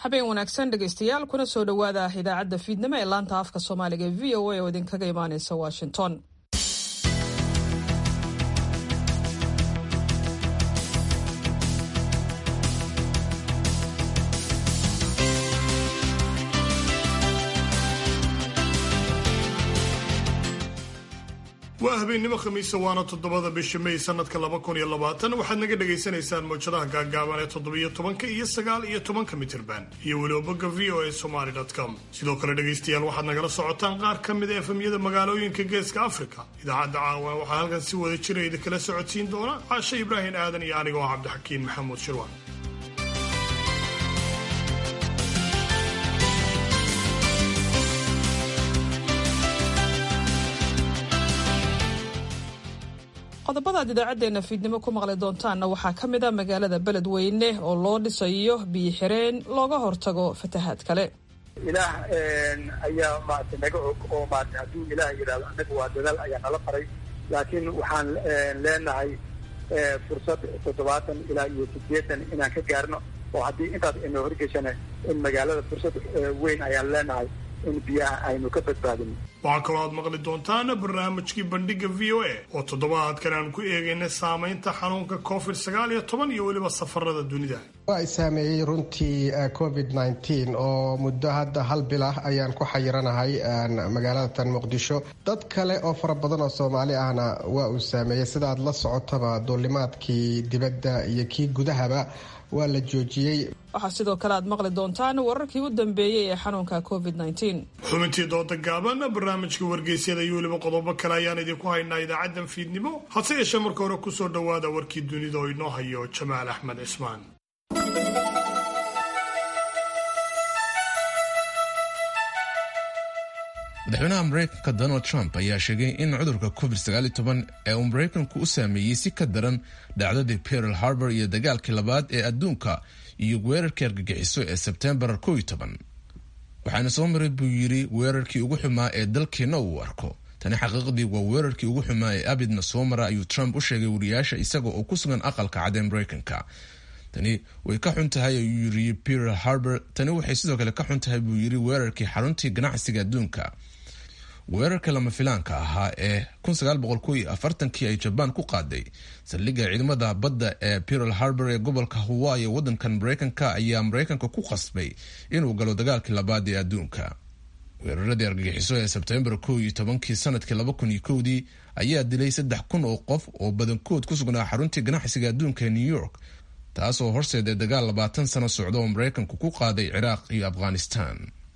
habeen wanaagsan dhegaystayaal kuna soo dhowaada idaacadda fiidnimo ee laanta afka soomaaliga ee v o a oo idinkaga imaaneysa Washington. waa habeenimo khamiisa waana 7 bisha May sanadka 2020 waxaad naga dhageysanaysaan mowjadaha gaagaaban ee 17 iyo 19 mitirban iyo weliba bogga voasomali.com. sidoo kale dhageystayaal waxaad nagala socotaan qaar ka mid ah efemyada magaalooyinka geeska Afrika. idaacadda caawa waxaa halkan si wada jira idin kala socodsiin doona Caasha Ibraahin Aadan iyo aniga oo Cabdixakiin Maxamuud Shirwan. qodobada idaacadeena fiidnimo ku maqli doontaana waxaa ka mid ah magaalada Beledweyne oo loo dhisayo biyo xireen looga hortago fatahaad kale. ilaah ayaa maanta naga og oo maanta hadduu ilaah yiraahdo anaga waa dadaal ayaa nala faray laakiin waxaan leenahay fursad 70 ilaa 80 inaan ka gaarno oo haddii intaas inoo horgeshana in magaalada fursad weyn ayaan leenahay in biyaha aynu ka badbaadino. waxaa kaloo aad maqli doontaan barnaamijkii bandhiga VOA oo toddobaadkan aan ku eegayna saamaynta xanuunka COVID-19 iyo weliba safarada dunida. waa saameeyey runtii COVID-19 oo muddo hadda hal bil ah ayaan ku xayiranahay magaalada tan Muqdisho. dad kale oo fara badan oo Soomaali ahna waa uu saameeyey sida aad la socotaba duulimaadkii dibadda iyo kii gudahaba waa la joojiyey. waxaa sidoo kale aad maqli doontaan wararkii u dambeeyey ee xanuunka COVID-19. xubintii dooda gaaban barnaamijka wargeysyada iyo weliba qodobo kale ayaan idinku haynaa idaacaddan fiidnimo. hase yeeshee marka hore ku soo dhowaada warkii dunida oo inoo hayo Jamaal Axmed Cismaan. madaxweynaha Mareykanka Donald Trump ayaa sheegay in cudurka COVID-19 ee uu Mareykanku u saameeyey si ka daran dhacdadii Pearl Harbor iyo dagaalkii labaad ee adduunka iyo weerarkii argagixiso ee Sebtembar 11. waxaana soo maray buu yiri weerarkii ugu xumaa ee dalkeena uu arko. tani xaqiiqdii waa weerarkii ugu xumaa ee abidna soo mara ayuu Trump u sheegay wariyaasha isaga oo ku sugan aqalka cad ee Mareykanka. tani way ka xun tahay ayuu yiri Pearl Harbor. tani waxay sidoo kale ka xun tahay buu yiri weerarkii xaruntii ganacsiga adduunka. weerarka lama filaanka ahaa ee 1940 ay Japan ku qaaday saldhigga ciidamada badda ee Pearl Harbor ee gobolka Hawaii ee wadankan Mareykanka ayaa Mareykanka ku qasbay inuu galo dagaalkii labaad ee adduunka. weeraradii argagixiso ee Sebtembar 11 sanadkii 2001 ayaa dilay 3,000 oo qof oo badankood ku sugnaa xaruntii ganacsiga adduunka ee New York, taasoo horseeday dagaal 20 sano socda oo Mareykanku ku qaaday Ciraaq iyo Afghanistan.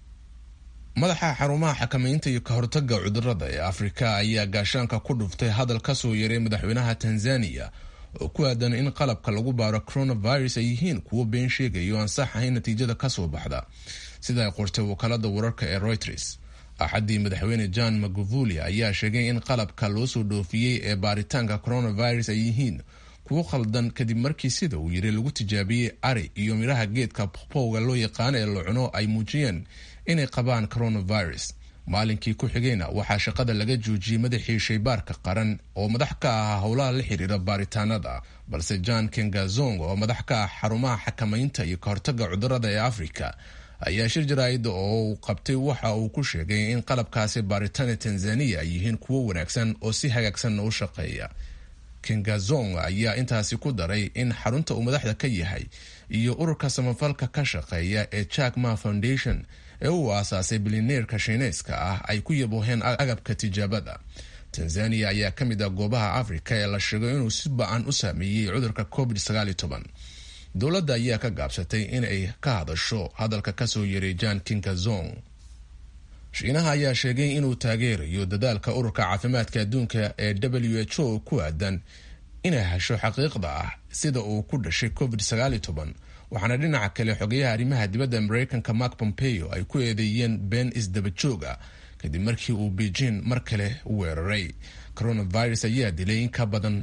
madaxa xarumaha xakamaynta iyo ka hortagga cudurrada ee Afrika ayaa gaashaanka ku dhuftay hadal ka soo yeeray madaxweynaha Tanzania oo ku aadan in qalabka lagu baaro coronavirus ay yihiin kuwo been sheegayo aan sax ahayn natiijada ka soo baxda, sida ay qortay wakaalada wararka ee Reuters. axadii madaxweyne John Magufuli ayaa sheegay in qalabka loo soo dhoofiyey ee baaritaanka coronavirus ay yihiin kuwo khaldan kadib markii sida uu yiri lagu tijaabiyey ari iyo miraha geedka pawpaw loo yaqaan ee la cuno ay muujiyeen inay qabaan coronavirus. maalinkii ku xigayna waxaa shaqada laga joojiyey madaxii shaybaarka qaran oo madax ka ah howlaha la xiriira baaritaanada, balse John Kengazong oo madax ka ah xarumaha xakamaynta iyo ka hortagga cudurrada ee Afrika ayaa shir jaraa'id oo uu qabtay waxa uu ku sheegay in qalabkaasi baaritaanka Tanzania ay yihiin kuwo wanaagsan oo si hagaagsan u shaqeeya. Kengazong ayaa intaasi ku daray in xarunta uu madaxda ka yahay iyo ururka samafalka ka shaqeeya ee Jack Ma Foundation ee uu aasaasay bilyaneerka Shiineyska ah ay ku yabooheen agabka tijaabada. Tanzania ayaa ka mid ah goobaha Afrika ee la sheegay inuu si ba'an u saameeyey cudurka COVID-19. dowladda ayaa ka gaabsatay in ay ka hadasho hadalka ka soo yeeray John Kengazong. Shiinaha ayaa sheegay inuu taageerayo dadaalka ururka caafimaadka adduunka ee WHO ku aadan inay hesho xaqiiqda ah sida uu ku dhashay COVID-19. waxaana dhinaca kale xogayaha arrimaha dibadda Mareykanka Mark Pompeo ay ku eedeeyeen been isdaba jooga kadib markii uu Beijing mar kale weeraray. coronavirus ayaa dilay in ka badan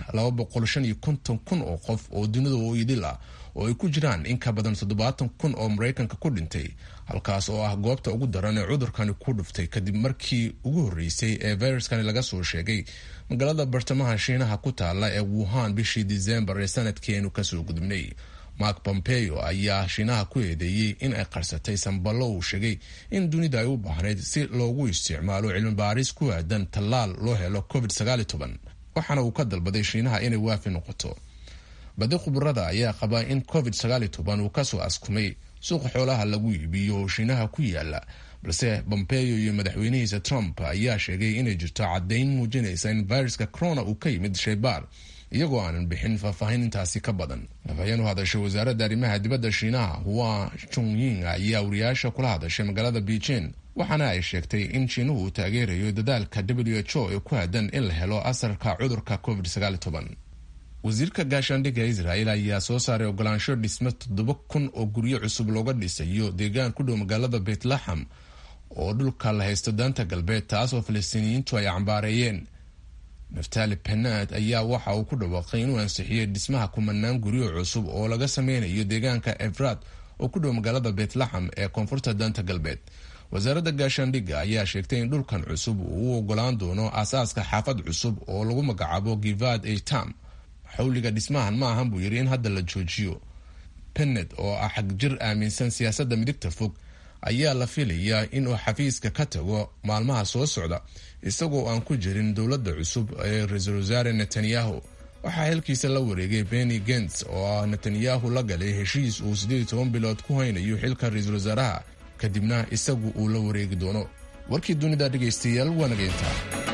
250,000 oo qof oo dunida u idil ah oo ay ku jiraan in ka badan 70,000 oo Mareykanka ku dhintay, halkaas oo ah goobta ugu daran ee cudurkani ku dhuftay kadib markii ugu horreysay ee viruskani laga soo sheegay magaalada bartamaha Shiinaha ku taala ee Wuhan bishii December ee sanadkeenu ka soo gudubnay. mark pompeo ayaa shiinaha ku eedeeyey in ay qarsatay samballo uu sheegay in dunida ay u baahnayd si loogu isticmaalo cilmi baaris ku aadan tallaal loo helo covid-19 waxaana uu ka dalbaday shiinaha inay waafi noqoto. badi khubarada ayaa qabaa in covid-19 uu kasoo askumay suuqa xoolaha lagu iibiyo oo shiinaha ku yaala, balse pompeo iyo madaxweynihiisa trump ayaa sheegay inay jirto caddayn muujinaysa in viruska corona uu ka yimid shaybaar, iyagoo aanan bixin faahfaahin intaasi ka badan. afhayeen u hadashay wasaaradda arrimaha dibadda shiinaha Hua Chunying ayaa wariyaasha kula hadashay magaalada Beijing, waxaana ay sheegtay in shiinuhu uu taageerayo dadaalka WHO ee ku aadan in la helo asarka cudurka covid-19. wasiirka gaashaandhigga Israel ayaa soo saaray ogolaansho dhisme 7,000 oo guryo cusub looga dhisayo deegaan ku dhow magaalada Bethlehem oo dhulka la haysto daanta galbeed, taas oo Falastiiniyiintu ay cambaareeyeen. Naftali Bennett ayaa waxa uu ku dhawaaqay inuu ansixiyay dhismaha kumanaan guryo cusub oo laga sameynayo deegaanka Efrat oo ku dhow magaalada Bethlehem ee koonfurta daanta galbeed. wasaaradda gaashaandhigga ayaa sheegtay in dhulkan cusub uu ogolaan doono aasaaska xaafad cusub oo lagu magacaabo Givad Eitam. xawliga dhismahan ma ahan buu yidhi in hadda la joojiyo. Bennett oo ah xag jir aaminsan siyaasadda midigta fog ayaa la filayaa inuu xafiiska ka tago maalmaha soo socda isagoo aan ku jirin dowladda cusub ee ra-iisul wasaare Netanyahu. waxaa xilkiisa la wareegay Benny Gantz oo Netanyahu la galay heshiis uu 18 bilood ku haynayo xilka ra-iisul wasaaraha, kadibna isagu uu la wareegi doono. warkii dunida dhegaystayaal waa nageynta.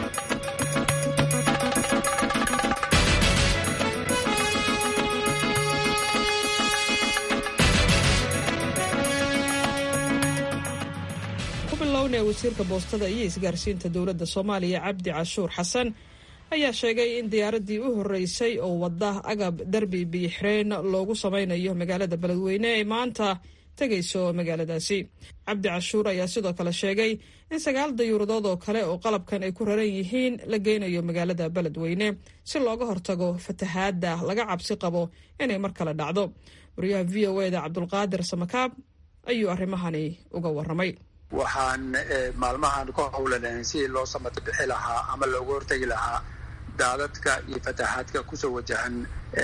wasiirka boostada iyo isgaarsiinta dowladda Soomaaliya Cabdi Cashuur Xasan ayaa sheegay in diyaaradii u horeysay oo wada agab darbi biixreen loogu sameynayo magaalada Beledweyne ay maanta tagayso magaaladaasi. Cabdi Cashuur ayaa sidoo kale sheegay in 9 dayuuradood oo kale oo qalabkan ay ku raran yihiin la geynayo magaalada Beledweyne si looga hortago fatahaada laga cabsi qabo inay mar kale dhacdo. wariyaha VOA-da Cabdulqaadir Samakaab ayuu arrimahani uga waramay. waxaan maalmahan ku howlanayn si loo samata bixi lahaa ama looga hortagi lahaa daadadka iyo fatahaadka kusoo wajahan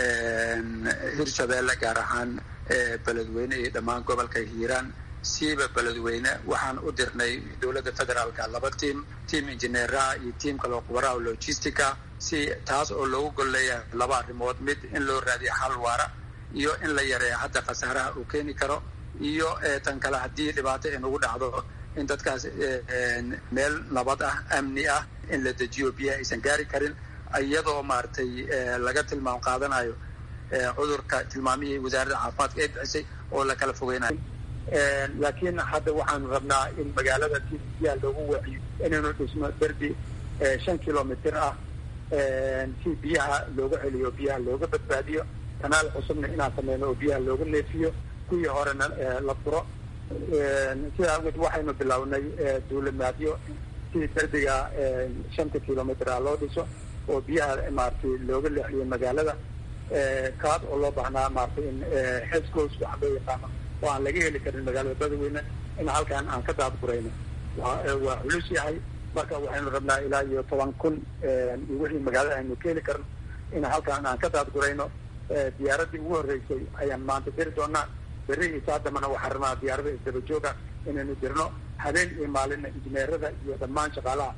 Hirshabeelle, gaar ahaan Beledweyne iyo dhammaan gobolka Hiiraan. siiba Beledweyne waxaan u dirnay dowladda federaalka 2 tiim injineera iyo tiim kale oo khubaro logistica, si taas oo loogu golleeyahay 2 arrimood: mid in loo raadiyo xal waara iyo in la yareeyo hadda khasaaraha uu keeni karo, iyo tan kale haddii dhibaato inagu dhacdo in dadkaas meel nabad ah, amni ah, in la dejiyo biyaha aysan gaari karin, iyadoo maaragtay laga tilmaam qaadanayo cudurka tilmaamihii wasaaradda caafimaadka ay bixisay oo la kala fogeynayo. laakiin hadda waxaan rabnaa in magaalada si biyaha loogu waciyo inaynu dhisno derbi 5 kilomitir ah si biyaha looga celiyo, biyaha looga badbaadiyo. kanaal cusubna inaan sameyno oo biyaha looga neefiyo, kuwii horena la furo. sidaa awgeed waxaynu bilownay duulimaadyo si derbiga 5 kilomitir ah loo dhiso oo biyaha maaragtay looga leexiyo magaalada. kaad oo loo baahnaa maaragtay in heesgoos waxa loo yaqaano oo aan laga heli karin magaalada Beledweyne in halkaan aan ka daadgurayno waa culus yahay. marka waxaynu rabnaa ilaa iyo 10,000 iyo wixii magaalada aynu ka heli karno in halkaan aan ka daadgurayno. diyaaradii ugu horeysay ayaan maanta diri doonaa. berri iyo saadamana waxaan rabnaa diyaarada isdaba jooga inaynu dirno habeen iyo maalina. injineerada iyo dhammaan shaqaalaha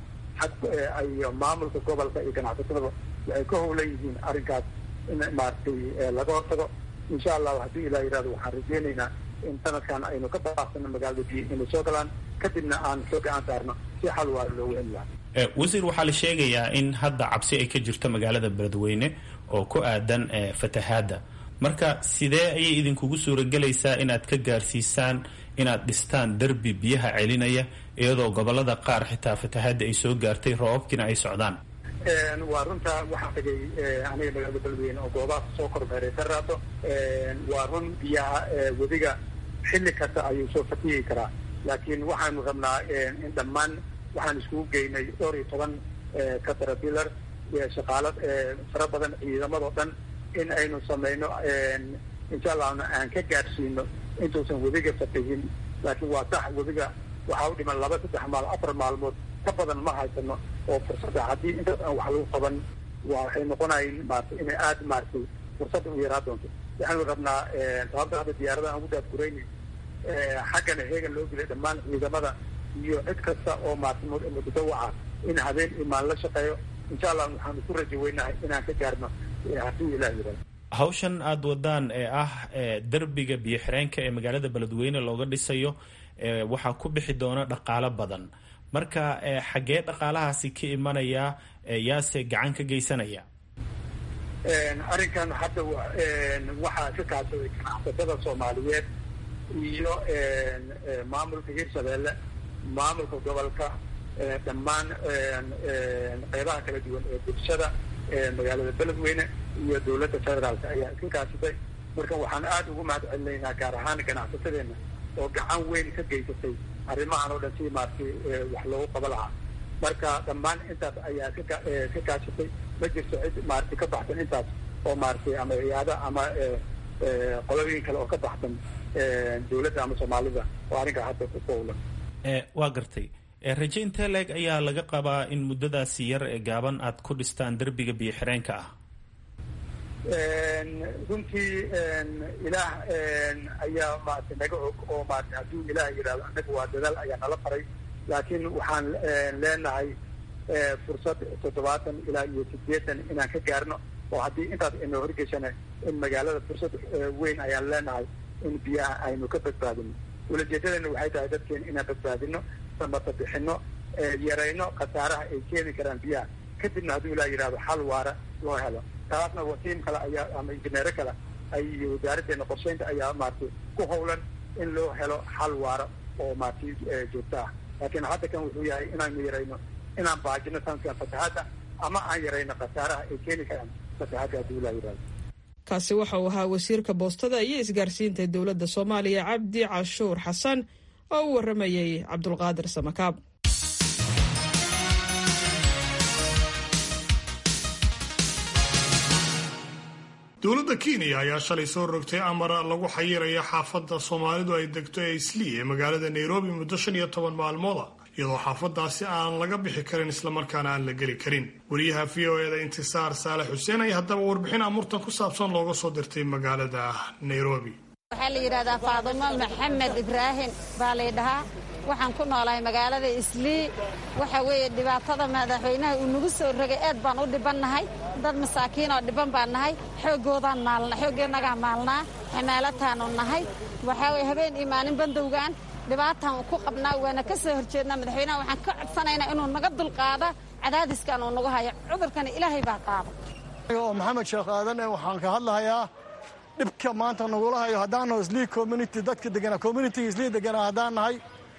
iyo maamulka gobolka iyo ganacsatada waxay ka howlan yihiin arrinkaas in maaragtay laga hortago. insha allah haddii ilaa yidhahdo waxaan rajeynaynaa in sanadkan aynu ka baaqsano magaalada biyo inay soo galaan, kadibna aan soo gacan saarno si xal waara loogu heli lahaa. wasiir, waxaa la sheegayaa in hadda cabsi ay ka jirto magaalada Beledweyne oo ku aadan fatahaada. marka sidee ayay idinkugu suuragelaysaa inaad ka gaarsiisaan inaad dhistaan derbi biyaha celinaya iyadoo gobolada qaar xitaa fatahaada ay soo gaartay, roobabkiina ay socdaan? waa runta waxaa tagay aniga magaalada Beledweyne oo goobaha soo kormeeray ka raato. waa run biyaha wadiga xilli kasta ayuu soo fatihi karaa, laakiin waxaanu rabnaa in dhammaan waxaan iskugu geynay 12 caterpillar shaqaalo fara badan, ciidamadoo dhan in aynu sameyno insha allahna aan ka gaadhsiino intuusan wadiga fatihin. laakiin waa sax, wadiga waxaa u dhiman 2-3 maal 4 maalmood ka badan ma haysano oo fursadda haddii intaas aan wax lagu qaban waxay noqonayn maaragtay inay aad maaragtay fursadda u yaraa doonto. waxaanu rabnaa sababta hadda diyaaradaha ugu daadgurayni xaggana heegan loo gelay dhammaan ciidamada iyo cid kasta oo mutadawaca in habeen iyo maalin la shaqeeyo insha allah waxaanu ku rajo weynahay inaan ka gaarno hadduu ilaah yidhahdo. hawshan aada wadaan ee ah derbiga biyo xireenka ee magaalada beledweyne looga dhisayo waxaa ku bixi doona dhaqaalo badan, marka xaggee dhaqaalahaasi ka imanaya, yaase gacan ka geysanaya? arrinkan hadda waxaa ka kaashaday ganacsatada soomaaliyeed iyo maamulka hirshabeelle, maamulka gobolka, dhammaan qeybaha kala duwan ee bulshada magaalada beledweyne iyo dowladda federaalka ayaa iska kaashatay. marka waxaan aada ugu mahad celinaynaa gaar ahaan ganacsatadeena oo gacan weyn ka geysatay arrimahan oo dhan si maaragtay wax loogu qaba lahaa. marka dhammaan intaas ayaa ka kaashatay, ma jirto cid maaragtay ka baxsan intaas oo maaragtay ama ciyaada ama qolooyin kale oo ka baxsan dowladda ama soomaalida oo arrinkaa hadda ku fowlan. waa gartay. raje intee leeg ayaa laga qabaa in muddadaasi yar ee gaaban aad ku dhistaan derbiga biyo xireenka ah? runtii ilaah ayaa maaragtay naga og oo maaragtay hadduu ilaah yidhahdo annaga waa dadaal ayaa nala faray, laakiin waxaan leenahay fursad 70 ilaa iyo 80 inaan ka gaarno, oo haddii intaas inoo horgeshana in magaalada fursad weyn ayaan leenahay in biyaha aynu ka badbaadino. ulajeedadana waxay tahay dadkeena inaan badbaadino, samata bixino, yarayno khasaaraha ay keeni karaan biyaha, kadibna hadduu ilaah yidhahdo xal waara loo helo. taasna tiim kale ayaa ama injineero kale iyo wasaaraddeena qorsheynta ayaa maaragtay ku howlan in loo helo xal waara oo maaragtay joogto ah. laakiin hadda kan wuxuu yahay inaanu yarayno, inaan baajino sanadkan fatahaadda ama aan yarayno khasaaraha ay keeni karaan fatahaadda hadduu ilaah yidhahdo. kaasi waxa uu ahaa wasiirka boostada iyo isgaarsiinta dowladda soomaaliya cabdi cashuur xasan oo u waramayay cabdulqaadir samakaab. dowladda kenya ayaa shalay soo rogtay amar lagu xayirayo xaafadda soomaalidu ay degto ee islii ee magaalada nairobi muddo 15 maalmooda, iyadoo xaafadaasi aan laga bixi karin islamarkaana aan la geli karin. wariyaha v o eda intisaar saalax xuseen ayaa haddaba warbixin amurtan ku saabsan looga soo dirtay magaalada nairobi. waxaa la yidhahdaa faadimo maxamed ibraahim baa laydhahaa. waxaan ku noolahay magaalada islii. waxa weeye dhibaatada madaxweynaha uu nagu soo rogay aad baan u dhibannahay, dad masaakiin oo dhiban baan nahay, xooggeennagaa maalnaa, xamaalataanu nahay. waxaa weye habeen iyo maalin bandowgaan dhibaataan ku qabnaa, waana ka soo horjeednaa. madaxweynaha waxaan ka codsanaynaa inuu naga dulqaada cadaadiskan uu nagu hayo, cudurkana ilaahay baa qaada. oo maxamed sheekh aadan waxaan ka hadlahayaa dhibka maanta nagula hayo haddaanno islii community dadka deganaa communitiga islii deganaa haddaan nahay,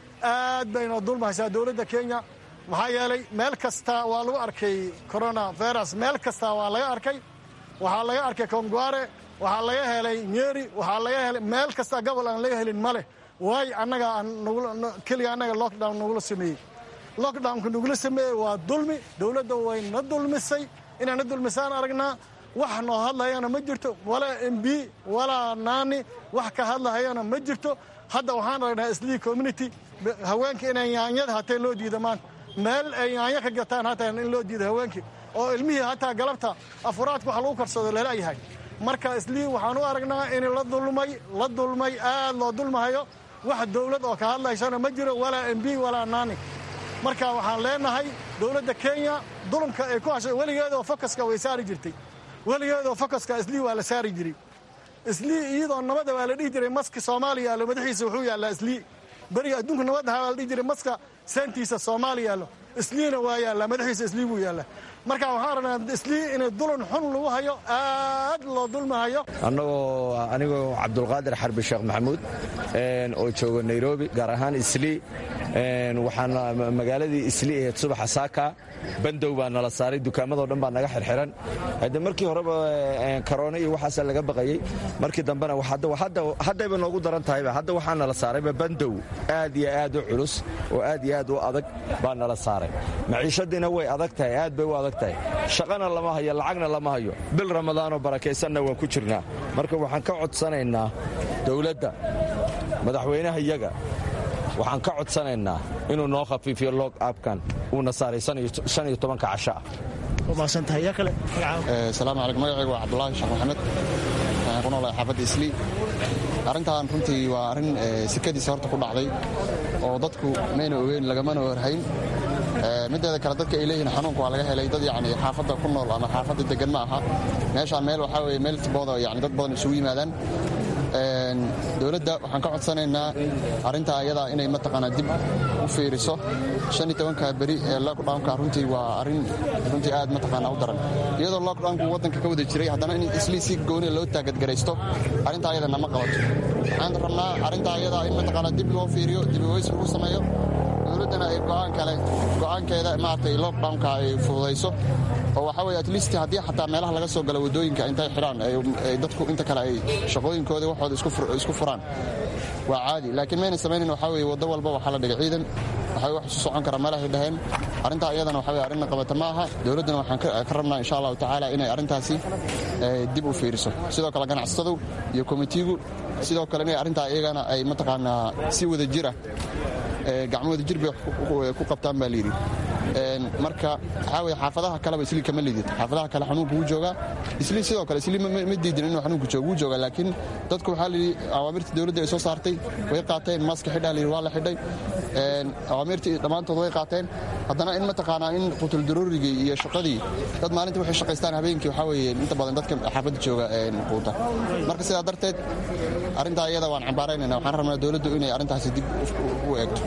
aad bayna dulmahaysaa dowladda kenya. maxaa yeelay meel kasta waa lagu arkay corona virus, meel kasta waa laga arkay. waxaa laga arkay kongware, waxaa laga helay nyeri, waxaa laga helay meel kasta gobol aan laga helin ma leh. waay annaga keliga annaga lockdown nagula sameeyey. lockdownka nagula sameeyey waa dulmi. dowladda way na dulmisay, inaan na dulmisaan aragnaa. wax noo hadlayana ma jirto, walaa mb walaa naani wax ka hadlahayana ma jirto. hadda waxaan aragnaa islii community haweenka inay yaanyada hataa loo diida maanta, meel ay yaanyo ka gataan hataa in loo diida haweenkii, oo ilmihii hataa galabta afuraadka wax lagu karsado lalayahay. marka islii waxaan u aragnaa in la dulmay aad loo dulmahayo. wax dowlad oo ka hadlaysana ma jiro, walaa mb walaa naani. marka waxaan leenahay dowladda kenya dulumka ay ku hashay weligeedoo fokaska way saari jirtay, weligeedoo fokaska islii waa la saari jiray. islii iyadoo nabada waa la dhihi jiray maska soomaaliya yaallo madaxiisa wuxuu yaallaa islii. beriga adduunka nabadaha waa la dhihi jiray maska seentiisa soomaaliya yaallo, isliina waa yaallaa madaxiisa islii buu yaallaa. marka waxaan rabnaa islii inay dulan xun lagu hayo, aad loo dulmahayo. anigoo cabdulqaadir xarbi sheekh maxamuud oo jooga nairobi, gaar ahaan islii. waxaan magaaladii islii ahayd subaxa saaka bandow baa nala saaray, dukaamadoo dhan baa naga xirxiran. hadde markii horeba karoona iyo waxaasa laga baqayey, markii dambena haddayba noogu daran tahayba. hadda waxaa nala saarayba bandow aad iyo aad u culus oo aad iyo aad u adag baa nala saaray. maciishadiina way adag tahay, aad bay u adag tahay. shaqana lama hayo, lacagna lama hayo. bil ramadaanoo barakaysanna waan ku jirnaa. marka waxaan ka codsanaynaa dowladda, madaxweynaha iyaga waxaan ka codsanaynaa inuu noo khafiifiyo log abkan uuna saaray 15 casho ah. salaamu calaykum. magacaygu waa cabdulaahi sheekh maxamed. ku noolahay xaafadda islii arrintan runtii waa arrin sikadiisa horta ku dhacday oo dadku mayna ogeyn lagamana warhayn mideeda kale dadka ay leeyihiin xanuunka waa laga helay dad yani xaafadda ku nool ama xaafadda degan ma aha meeshaan meel waxaa weye meel tibooda yani dad badan isugu yimaadaan dowladda waxaan ka codsanaynaa arrintaa ayadaa inay mataqaanaa dib u fiiriso 15 beri ee lockdownka runtii waa arrin runtii aad mataqaanaa u daran iyadoo lockdownku waddanka ka wada jiray haddana in islii si gooni loo taagadgaraysto arrintaa ayada nama qabato waxaan rabnaa arrintaa ayadaa in mataqaanaa dib loo fiiriyo dib uweys lagu sameeyo dowladdana ay go'aankeeda maaragtay lockdownka ay fududayso oo waxaa weye at least haddii xataa meelaha laga soo galo waddooyinka intay xidhaan dadku inta kale ay shaqooyinkooda waxooda isku furaan waa caadi laakiin mayna samaynayn waxaa weye waddo walba waxaa la dhigay ciidan waxay wax isu socon karaa meelahay dhaheen arrintaa iyadana waxaa weye arrinna qabata ma aha dowladdana waxaan ka rabnaa insha allahu tacaala inay arrintaasi dib u fiiriso sidoo kale ganacsatadu iyo komitiigu sidoo kale inay arrintaa iyagana ay mataqaanaa si wada jira gacmooda jir bay ku qabtaan baa layidhi marka waxaa weye xaafadaha kaleba islii kama lidid xaafadaha kale xanuunka wuu joogaa islii sidoo kale islii ma diidin inuu xanuunka joogo wuu joogaa laakiin dadku waxaa layidhi awaamirtii dowladda ay soo saartay way qaateen maaska xidhaa layidhi waa la xidhay awaamirtii dhammaantood way qaateen haddana in mataqaanaa in qutuldaroorigii iyo shaqadii dad maalintii waxay shaqaystaan habeenkii waxaa weeye inta badan dadka xaafadda jooga quuta marka sidaa darteed arrintaa iyada waan cambaaraynayna waxaan rabnaa dowladdu inay arrintaasi dib u eegto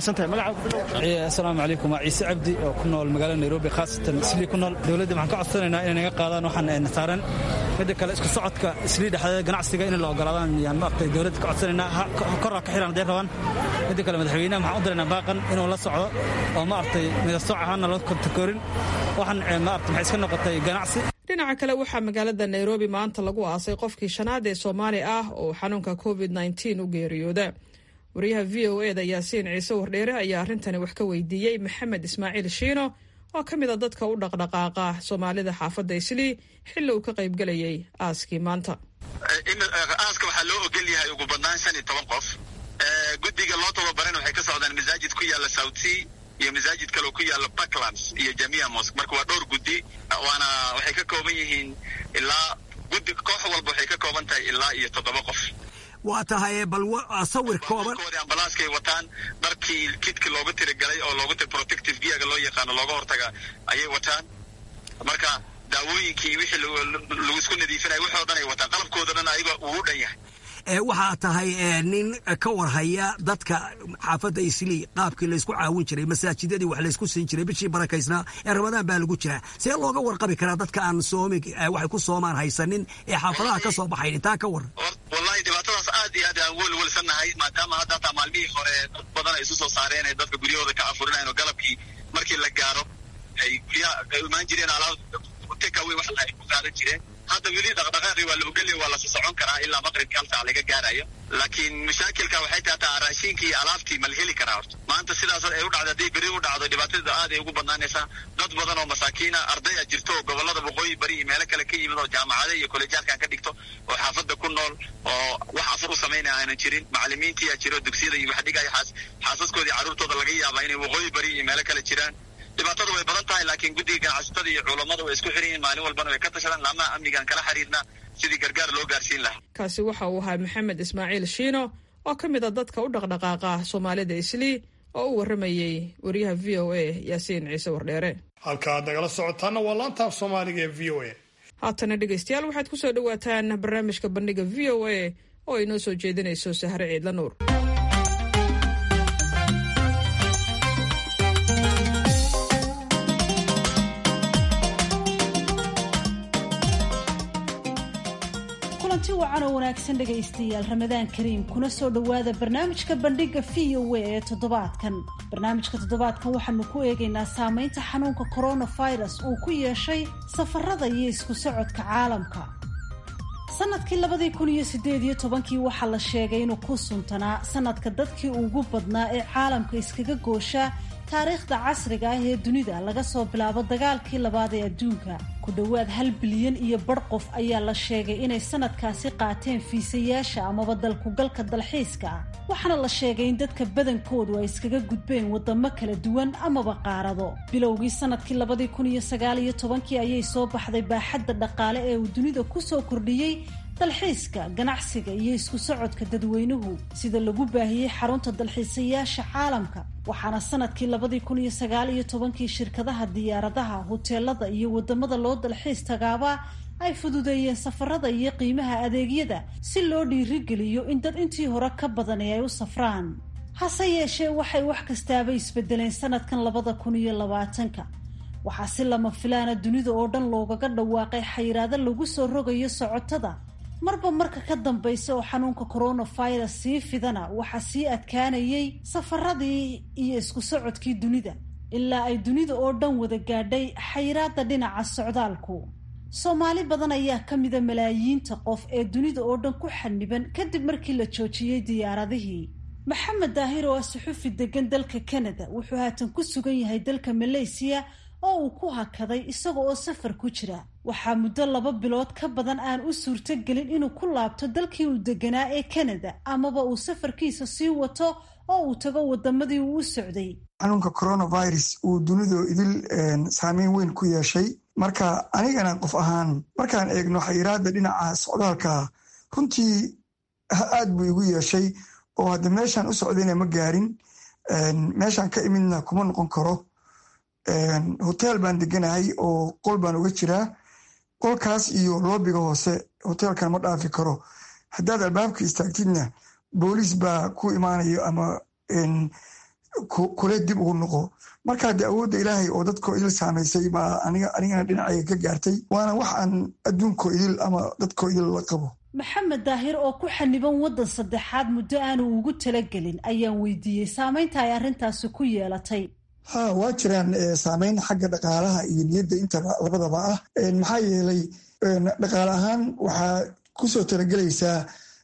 asalaamu calaykum waa ciise cabdi oo ku nool magaalada nairobi khaasatan islii ku nool dowladda waxaan ka codsanaynaa inay naga qaadaan waxaan saaran midda kale isku socodka islii dhexdeeda ganacsiga in la ogolaadaan yaan maaragtay dowladda ka codsanaynaa korra ka xiran hadday rabaan midda kale madaxweynaha waxaan u diraynaa baaqan inuu la socdo oo maaragtay midasooc ahaana loo kontakoorin waxaan maaragtay maxay iska noqotay ganacsi dhinaca kale waxaa magaalada nairobi maanta lagu aasay qofkii shanaad ee soomaali ah oo xanuunka covid-19 u geeriyooda wariyaha v o eda yaasiin ciise wardheere ayaa arrintani wax ka weydiiyey maxamed ismaaciil shiino oo ka mid a dadka u dhaqdhaqaaqa soomaalida xaafadda islii xilli uu ka qaybgelayay aaskii maanta aaska waxaa loo ogol yahay ugu badnaan 15 qof guddiga loo tababaran waxay ka socdaan masaajid ku yaala South Sea iyo masaajid kale ku yaala Parklands iyo Jamia Mosque marka waa dhowr guddi waana waxay ka kooban yihiin ilaa guddi koox walba waxay ka kooban tahay ilaa iyo 7 qof waa tahay bal sawir kooban ambalaaskay wataan dharkii kidka loogu tiragalay oo loogu tira protective gear loo yaqaan looga hortaga ayay wataan marka daawooyinkii wixii lagu isku nadiifinay wuxuu dhan ay wataan qalabkooda dhan ayaga ugu dhan yahay waxaa tahay nin ka warhaya dadka xaafadda islii qaabkii laysku caawin jiray masaajidadii wax laysku siin jiray bishii barakaysnaa ee ramadaan baa lagu jiraa see looga warqabi karaa dadka aan waxay ku soomaan haysanin ee xaafadaha ka soo baxayn intaa ka waran wallahi dhibaatadaas aad iyo aad aan welwelsannahay maadaama hadda hataa maalmihii hore dad badan ay isu soo saareen ee dadka guryahooda ka afurinayeen oo galabkii markii la gaaro ay guryaha imaan jireen alaab takeaway wax ay ku qaadan jireen hadda weli dhaqdhaqaaqii waa la ogolyahay waa la socon karaa ilaa maqribka hal saac laga gaarayo laakiin mashaakilka waxay tahay raashinkii iyo alaabtii ma la heli karaa horta maanta sidaas ay u dhacdo haddii beri u dhacdo dhibaatada aad ay ugu badnaanaysaa dad badan oo masaakiina ardaya jirto oo gobollada waqooyi bari iyo meelo kale ka yimid oo jaamacada iyo kolejaadkan ka dhigto oo xaafadda ku nool oo wax afur u samaynaya aanan jirin macallimiintiyaa jiro dugsiyada iyo wax dhigaya xaasaskoodii carruurtooda laga yaabaa inay waqooyi bari iyo meelo kale jiraan dhibaatadu way badan tahay laakiin guddiga ganacsatada iyo culammadu way isku xiran yihiin maalin walbana way ka tashadaan laamaha amnigaan kala xiriirna sidii gargaar loo gaarsiin lahaa kaasi waxa uu ahaa maxamed ismaaciil shiino oo ka mid a dadka u dhaqdhaqaaqa soomaalida islii oo u warramayey wariyaha v o a yaasiin ciise wardheere halka aad nagala socotaana waa laantaaf soomaaliga ee v o a haatana dhegaystayaal waxaad ku soo dhowaataan barnaamijka bandhiga v o a oo ay noo soo jeedinayso sahre ciidla nuur kulanti wacan oo wanaagsan dhegaystayaal ramadaan kariim kuna soo dhowaada barnaamijka bandhiga v o a ee toddobaadkan barnaamijka toddobaadkan waxaanu ku eegaynaa saameynta xanuunka coronavirus uu ku yeeshay safarada iyo isku socodka caalamka sanadkii 2018 waxaa la sheegay inuu ku suntanaa sanadka dadkii ugu badnaa ee caalamka iskaga gooshaa taariikhda casriga ah ee dunida laga soo bilaabo dagaalkii labaad ee adduunka ku dhowaad 1 bilyan iyo bar qof ayaa la sheegay inay sanadkaasi qaateen fiisayaasha amaba dalkugalka dalxiiska ah waxaana la sheegay in dadka badankoodu ay iskaga gudbeen wadamo kala duwan amaba qaarado bilowgii sanadkii 2019 ayay soo baxday baaxadda dhaqaale ee uu dunida ku soo kordhiyey dalxiiska, ganacsiga iyo isku socodka dadweynuhu sida lagu baahiyey xarunta dalxiisayaasha caalamka. waxaana sanadkii 2019 shirkadaha diyaaradaha, hoteelada iyo wadamada loo dalxiis tagaaba ay fududeeyeen safarada iyo qiimaha adeegyada si loo dhiirigeliyo in dad intii hore ka badan ay u safraan. hase yeeshee waxay wax kastaaba isbedeleen sanadkan 2020. waxaa si lama filaana dunida oo dhan loogaga dhawaaqay xayiraado lagu soo rogayo socotada. marba marka ka dambaysa oo xanuunka coronavirus sii fidana waxaa sii adkaanayay safaradii iyo isku socodkii dunida ilaa ay dunida oo dhan wada gaadhay xayiraada dhinaca socdaalku. Soomaali badan ayaa ka mida malaayiinta qof ee dunida oo dhan ku xaniban kadib markii la joojiyey diyaaradihii. Maxamed Daahir oo suxufi degan dalka Canada wuxuu haatan ku sugan yahay dalka Malaysia oo uu ku hakaday isaga oo safar ku jira. waxaa muddo 2 bilood ka badan aan u suurtagelin inuu ku laabto dalkii uu deganaa ee Canada amaba uu safarkiisa sii wato oo uu tago wadamadii uu u socday. xanuunka coronavirus uu dunidu idil saameyn weyn ku yeeshay. marka anigana qof ahaan markaan eegno xayiraada dhinaca socdaalka runtii aad buu igu yeeshay oo hadda meeshaan u socdayna ma gaarin, meeshaan ka imidna kuma noqon karo. hotel baan deganahay oo qol baan uga jiraa, qolkaas iyo loobiga hoose hotelkan ma dhaafi karo. haddaad albaabka istaagtidna booliis baa ku imaanayo ama kule dib ugu noqo. marka hadde awoodda ilaahay oo dadkoo idil saamaysay baa anigana dhinacayga ka gaartay, waana wax aan adduunkoo idil ama dadkoo idil la qabo. Maxamed Daahir oo ku xaniban wadan saddexaad muddo aanu ugu talagelin ayaan weydiiyey saameynta ay arrintaasi ku yeelatay. waa jiraan saameyn xagga dhaqaalaha iyo niyadda intaba labadaba ah. maxaa yeelay dhaqaale ahaan waxaa kusoo talagelaysaa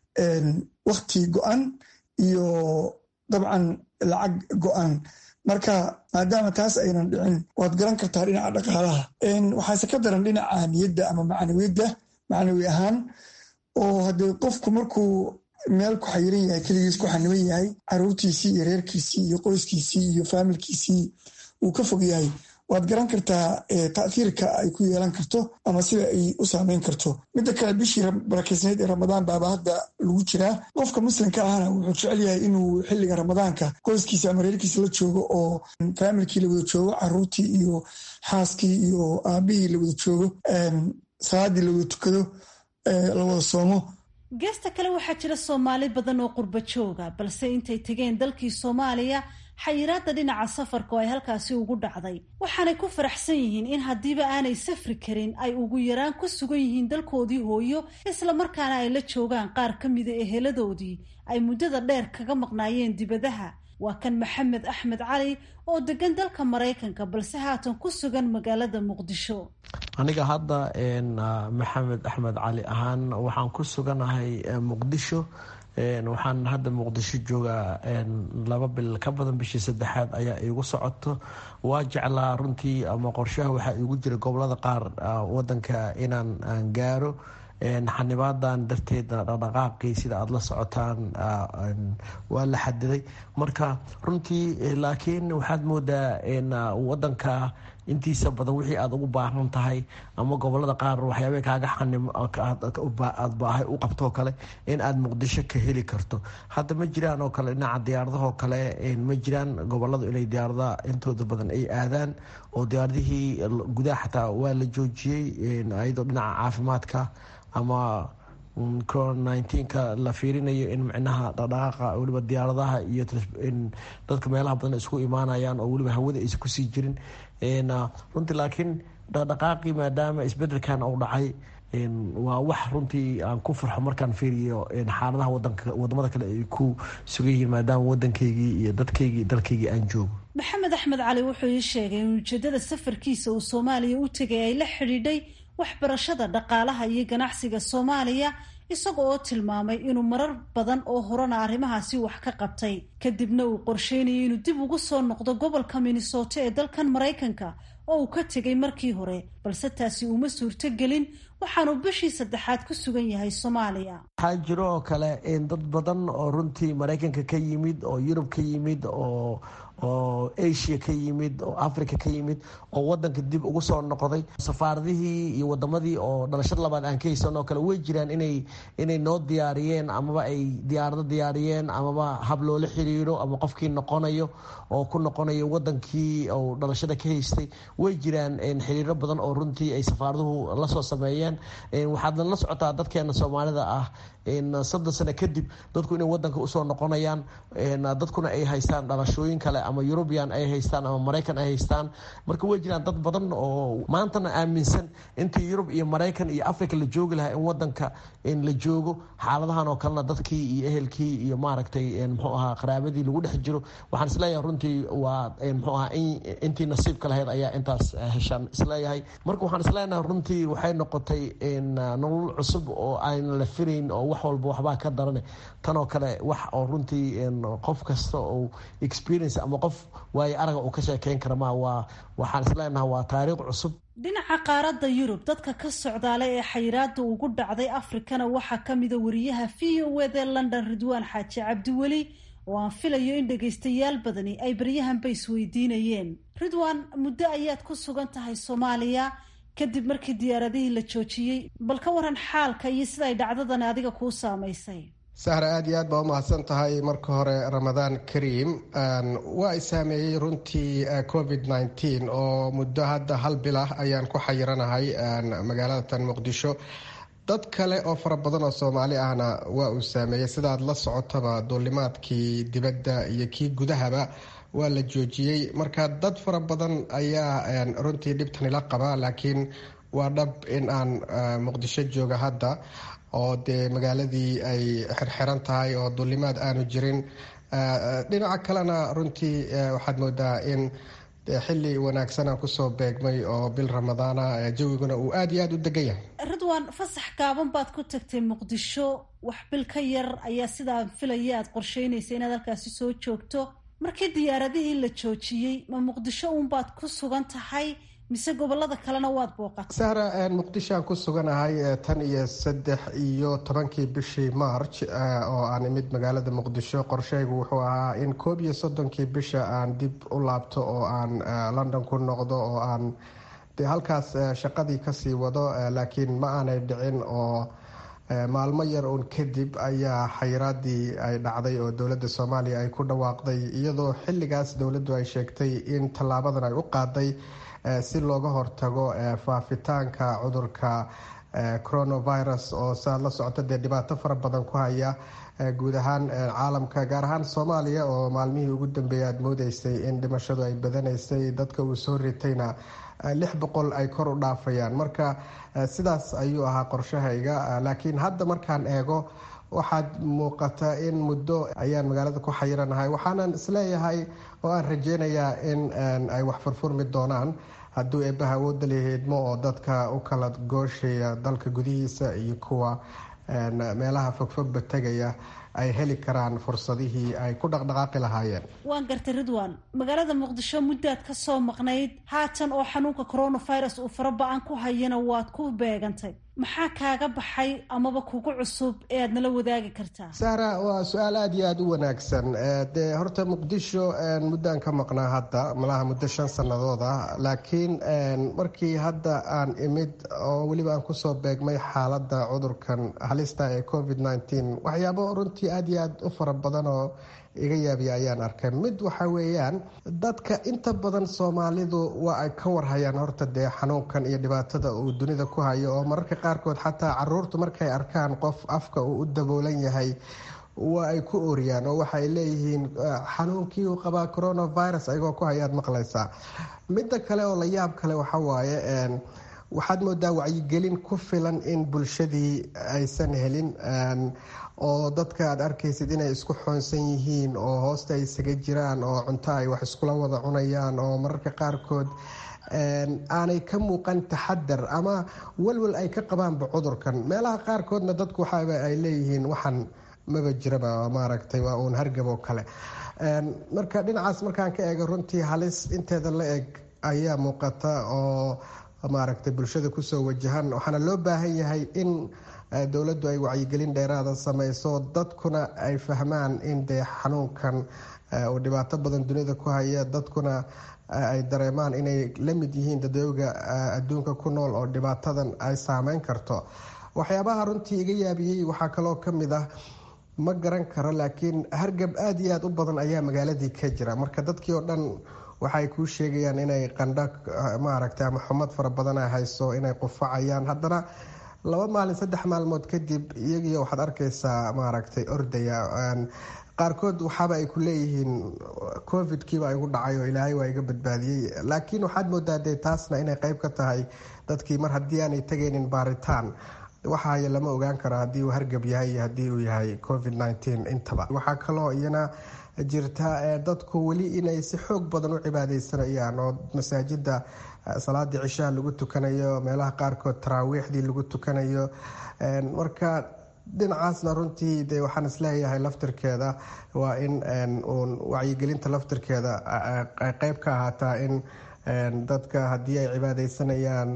wakti go-an iyo dabcan lacag go-an. marka maadaama taas aynan dhicin waad garan kartaa dhinaca dhaqaalaha. waxaase ka daran dhinaca niyadda ama macnawi ahaan oo haddee qofku markuu meel ku xayiran yahay, keligiis ku xaniban yahay, caruurtiisii iyo reerkiisii iyo qoyskiisii iyo faamilkiisii uu ka fog yahay, waad garan kartaa ta'hiirka ay ku yeelan karto ama sida ay u saameyn karto. midda kale bishii barakeysneed ee ramadaan baaba hadda lagu jiraa. qofka muslimka ahna wuxuu jecel yahay inuu xilliga ramadaanka qoyskiisa ama reerkiisa la joogo oo faamilkii la wada joogo, caruurtii iyo xaaskii iyo aabihii la wada joogo, salaadii la wada tukado, la wada soomo. geesta kale waxaa jira Soomaali badan oo qurba jooga balse intay tageen dalkii Soomaaliya xayiraada dhinaca safarka ay halkaasi ugu dhacday. waxaanay ku faraxsan yihiin in hadiiba aanay safri karin ay ugu yaraan ku sugan yihiin dalkoodii hooyo, isla markaana ay la joogaan qaar ka mida eheladoodii ay muddada dheer kaga maqnaayeen dibadaha. waa kan Maxamed Axmed Cali oo degan dalka Mareykanka balse haatan ku sugan magaalada Muqdisho. aniga hadda Maxamed Axmed Cali ahaan waxaan ku suganahay Muqdisho. waxaan hadda Muqdisho joogaa 2 bil ka badan, bishii 3aad ayaa iigu socoto. waa jeclaa runtii ama qorshaha waxaa iigu jira gobolada qaar wadanka inaan gaaro. xanibaadan darteeda dhaqdhaqaaqii sida aada la socotaan waa la xadiday. marka runtii laakiin waxaad moodaa wadanka intiisa badan wixii aad ugu baahan tahay ama gobolada qaar waxyaabay kaaga aad baahay u qabtoo kale in aad Muqdisho ka heli karto. hadda ma jiraan oo kale dhinaca diyaaradaho kale ma jiraan goboladu inay diyaaradaha intooda badan ay aadaan oo diyaaradihii gudaha xataa waa la joojiyey ayadoo dhinaca caafimaadka ama COVID-19 la fiirinayo in micnaha dhaqdhaqaaqa weliba diyaaradaha iyo dadka meelaha badan isku imaanayaan oo weliba hawada aysan kusii jirin runtii. laakiin dhaqdhaqaaqii maadaama isbedelkan uu dhacay waa wax runtii aan ku farxo markaan fiiriyo xaaladaha wadamada kale ay ku sugan yihiin maadaama wadankaygii iyo dadkaygii dalkaygii aan joogo. Maxamed Axmed Cali wuxuu ii sheegay in ujeedada safarkiisa uu Soomaaliya u tegay ay la xidhiidhay waxbarashada, dhaqaalaha iyo ganacsiga Soomaaliya, isaga oo tilmaamay inuu marar badan oo horena arrimahaasi wax ka qabtay. kadibna uu qorsheynayay inuu dib ugu soo noqdo gobolka Minnesota ee dalkan Mareykanka oo uu ka tegay markii hore, balse taasi uma suurtagelin. waxaanu bishii 3aad ku sugan yahay Soomaaliya. waxaa jiro oo kale dad badan oo runtii Mareykanka ka yimid oo Yurub ka yimid oo oo asia ka yimid oo africa ka yimid oo wadanka dib ugu soo noqday. safaaradihii iyo wadamadii oo dhalashada labaad aan ka haysan oo kale way jiraan inay noo diyaariyeen amaba ay diyaarado diyaariyeen amaba hab loola xiriiro ama qofkii noqonayo oo ku noqonayo wadankii oo dhalashada ka haystay. way jiraan xiriiro badan oo runtii ay safaaraduhu la soo sameeyeen. waxaadna la socotaa dadkeena soomaalida ah 3 sano kadib dadku inay wadanka usoo noqonayaan, dadkuna ay haystaan dhalashooyin kale ama European ay haystaan ama Maraykan ay haystaan. marka way jiraan dad badan oo maantana aaminsan intii Yurub iyo Maraykan iyo Afrika la joogi lahaa in wadanka la joogo. xaaladahan oo kalena dadkii iyo ehelkii iyo maaragtay muxuu ahaa qaraabadii lagu dhex jiro. waxaan isleeyahay runtii waa muxuu ahaa intii nasiibka lahayd ayaa intaas heshaan isleeyahay. marka waxaan isleenahay runtii waxay noqotay nolol cusub oo aan la filayn oo wax walba waxbaa ka darane. tan oo kale wax oo runtii qof kasta oo experience ama qof waayo araga uu ka sheekeyn kara ma waxaan isleenahay waa taariikh cusub. dhinaca qaaradda Yurub dadka ka socdaale ee xayiraada ugu dhacday Afrikana waxaa ka mid ah wariyaha VOA London Ridwaan Xaaji Cabdiweli oo aan filayo in dhageystayaal badani ay baryahanba isweydiinayeen. Ridwaan, muddo ayaad ku sugan tahay Soomaaliya kadib markii diyaaradihii la joojiyey, bal ka waran xaalka iyo sida ay dhacdadan adiga kuu saamaysay. sahra aad iyo aad baa u mahadsan tahay. marka hore ramadaan kariim. waa i saameeyey runtii covid-19 oo muddo hadda 1 bil ah ayaan ku xayiranahay magaalada tan muqdisho. dad kale oo fara badan oo Soomaali ahna waa uu saameeyey. sidaad la socotaba duulimaadkii dibadda iyo kii gudahaba waa la joojiyey. marka dad fara badan ayaa runtii dhibtani la qaba, laakiin waa dhab in aan muqdisho jooga hadda oo dee magaaladii ay xirxiran tahay oo duulimaad aanu jirin. dhinaca kalena runtii waxaad moodaa in xilli wanaagsan aan kusoo beegmay oo bil ramadaana jawiguna uu aad iyo aad u degan yahay. Ridwaan, fasax gaaban baad ku tagtay Muqdisho, wax bil ka yar ayaa sidaa filaya aad qorsheynaysa inaad halkaasi soo joogto. markii diyaaradihii la joojiyey ma Muqdisho uun baad ku sugan tahay mise gobolada kalena waad booqatay? sahra muqdisho aan ku suganahay tan iyo 13 bishii March oo aan imid magaalada Muqdisho. qorshaygu wuxuu ahaa in 31 bisha aan dib u laabto oo aan London ku noqdo oo aan halkaas shaqadii kasii wado, laakiin ma aanay dhicin oo maalmo yar uun kadib ayaa xayiraadii ay dhacday oo dowladda Soomaaliya ay ku dhawaaqday, iyadoo xilligaas dowladdu ay sheegtay in tallaabadan ay u qaaday si looga hortago faafitaanka cudurka coronavirus oo saa la socota dee dhibaato fara badan ku haya guud ahaan caalamka, gaar ahaan Soomaaliya oo maalmihii ugu dambeeyay aad moodeysay in dhimashadu ay badanaysay, dadka uu soo ritayna 600 ay kor u dhaafayaan. marka sidaas ayuu ahaa qorshahayga, laakiin hadda markaan eego waxaad muuqata in muddo ayaan magaalada ku xayiranahay. waxaanan isleeyahay oo aan rajeynayaa in ay wax furfurmi doonaan hadduu eebbaha awoodda leeyaheedmo oo dadka u kala gooshaya dalka gudihiisa iyo kuwa meelaha fogfogba tegaya ay heli karaan fursadihii ay ku dhaqdhaqaaqi lahaayeen. waan gartay Ridwaan, magaalada Muqdisho muddaad ka soo maqnayd, haatan oo xanuunka coronavirus uu faraba'an ku hayana waad ku beegantay. maxaa kaaga baxay amaba kugu cusub ee aad nala wadaagi kartaa? Sahra, waa su-aal aad iyo aad u wanaagsan. dee horta Muqdisho muddaan ka maqnaa hadda malaha muddo 5 sannadood ah, laakiin markii hadda aan imid oo weliba aan kusoo beegmay xaaladda cudurkan halista ee covid-19 waxyaabo runtii aad iyo aad u fara badan oo iga yaabiya ayaan arkay. mid waxa weeyaan dadka inta badan Soomaalidu waa ay ka warhayaan horta dee xanuunkan iyo dhibaatada uu dunida ku hayo, oo mararka qaarkood xataa caruurtu markay arkaan qof afka uu u daboolan yahay waa ay ku oriyaan oo waxay leeyihiin xanuunkii uu qabaa coronavirus ayagoo ku hayaad maqlaysaa. midda kale oo la yaab kale waxa waaye waxaad moodaa wacyigelin ku filan in bulshadii aysan helin, oo dadka aad arkaysid inay isku xoonsan yihiin oo hoosta ay isaga jiraan oo cunto ay wax iskula wada cunayaan oo mararka qaarkood aanay ka muuqan taxadar ama walwal ay ka qabaanba cudurkan. meelaha qaarkoodna dadku waxaaba ay leeyihiin waxan maba jiraba, maaragtay waa uun hargab oo kale. marka dhinacaas markaan ka eego runtii halis inteeda la eg ayaa muuqata oo maaragtay bulshada kusoo wajahan. waxaana loo baahan yahay in dowladdu ay wacyigelin dheeraada sameyso dadkuna ay fahmaan in dee xanuunkan uu dhibaato badan dunida ku haya dadkuna ay dareemaan inay la mid yihiin dadooga adduunka ku nool oo dhibaatadan ay saameyn karto. waxyaabaha runtii iga yaabiyey waxaa kaloo ka mid ah ma garan karo laakiin hargab aada iyo aada u badan ayaa magaaladii ka jira marka dadkii oo dhan waxay kuu sheegayaan inay qandho maaragtay ama xumad fara badan ay hayso inay qufacayaan haddana 2 maalin 3 maalmood kadib iyagii waxaad arkaysaa maaragtay ordaya qaarkood waxaaba ay ku leeyihiin covid-kiiba igu dhacay oo ilaahay waa iga badbaadiyey laakiin waxaad moodaa dee taasna inay qayb ka tahay dadkii mar haddii aanay tegaynin baaritaan waxaaya lama ogaan karo haddii uu hargab yahay iyo haddii uu yahay covid-19 intaba. waxaa kaloo iyana jirta dadku weli inay si xoog badan u cibaadeysanayaan oo masaajida salaadii cishaha lagu tukanayo meelaha qaarkood taraawiixdii lagu tukanayo marka dhinacaasna runtii de waxaan isleeyahay laftirkeeda waa in uun wacyigelinta laftirkeeda ay qayb ka ahaataa in dadka haddii ay cibaadeysanayaan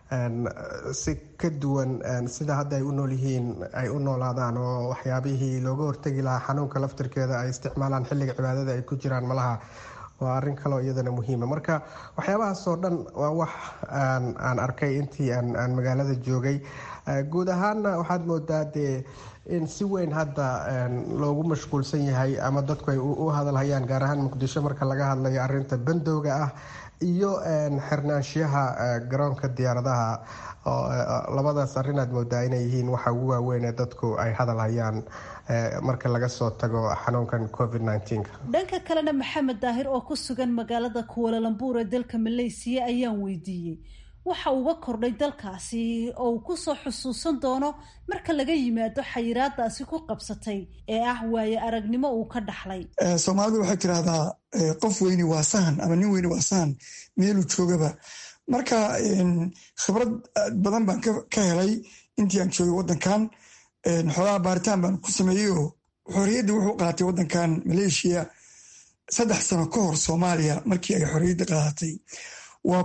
si ka duwan sida hadda ay u nool yihiin ay u noolaadaan oo waxyaabihii looga hortegi lahaa xanuunka laftirkeeda ay isticmaalaan xilliga cibaadada ay ku jiraan malaha waa arrin kaloo iyadana muhiima. marka waxyaabahaasoo dhan waa wax aan arkay intii aan magaalada joogay. guud ahaanna waxaad moodaa dee in si weyn hadda loogu mashquulsan yahay ama dadku ay u hadalhayaan gaar ahaan muqdisho marka laga hadlayo arinta bandowga ah iyo xirnaanshiyaha garoonka diyaaradaha labadaas arinaad moodaa inay yihiin waxa ugu waaweyn ee dadku ay hadalhayaan marka laga soo tago xanuunkan covid-19. dhanka kalena maxamed daahir oo ku sugan magaalada Kuala Lumpur ee dalka Malaysia ayaan weydiiyey waxa uga kordhay dalkaasi oo uu ku soo xusuusan doono marka laga yimaado xayiraadaasi ku qabsatay ee ah waaye aragnimo uu ka dhaxlay. Soomaalidu waxay tiraahdaa qof weyni waa sahan ama nin weyni waa sahan meeluu joogaba. marka khibrad badan baan ka helay intii aan joogay waddankan xoolaha baaritaan baan ku sameeyey oo xorriyadda wuxuu qaatay waddankan Malaysia 3 sano ka hor Soomaaliya markii ay xorriyadda qaadatay. waa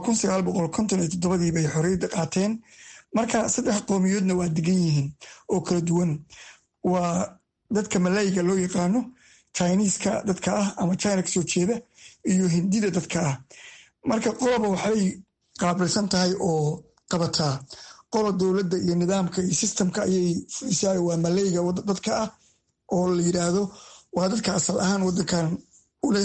1957 bay xorriyadda qaateen marka 3 qowmiyadoodna waa degan yihiin oo kala duwan. waa dadka Malayga loo yaqaano, Chinese-ka dadka ah ama China ka soo jeeda iyo Hindida dadka ah. marka qoloba waxay qaabilsan tahay oo qabataa qolo dowladda iyo nidaamka iyo systemka ayay fulisaa. waa Malayga dadka ah oo la yiraahdo waa dadka asal ahaan waddankan u leh.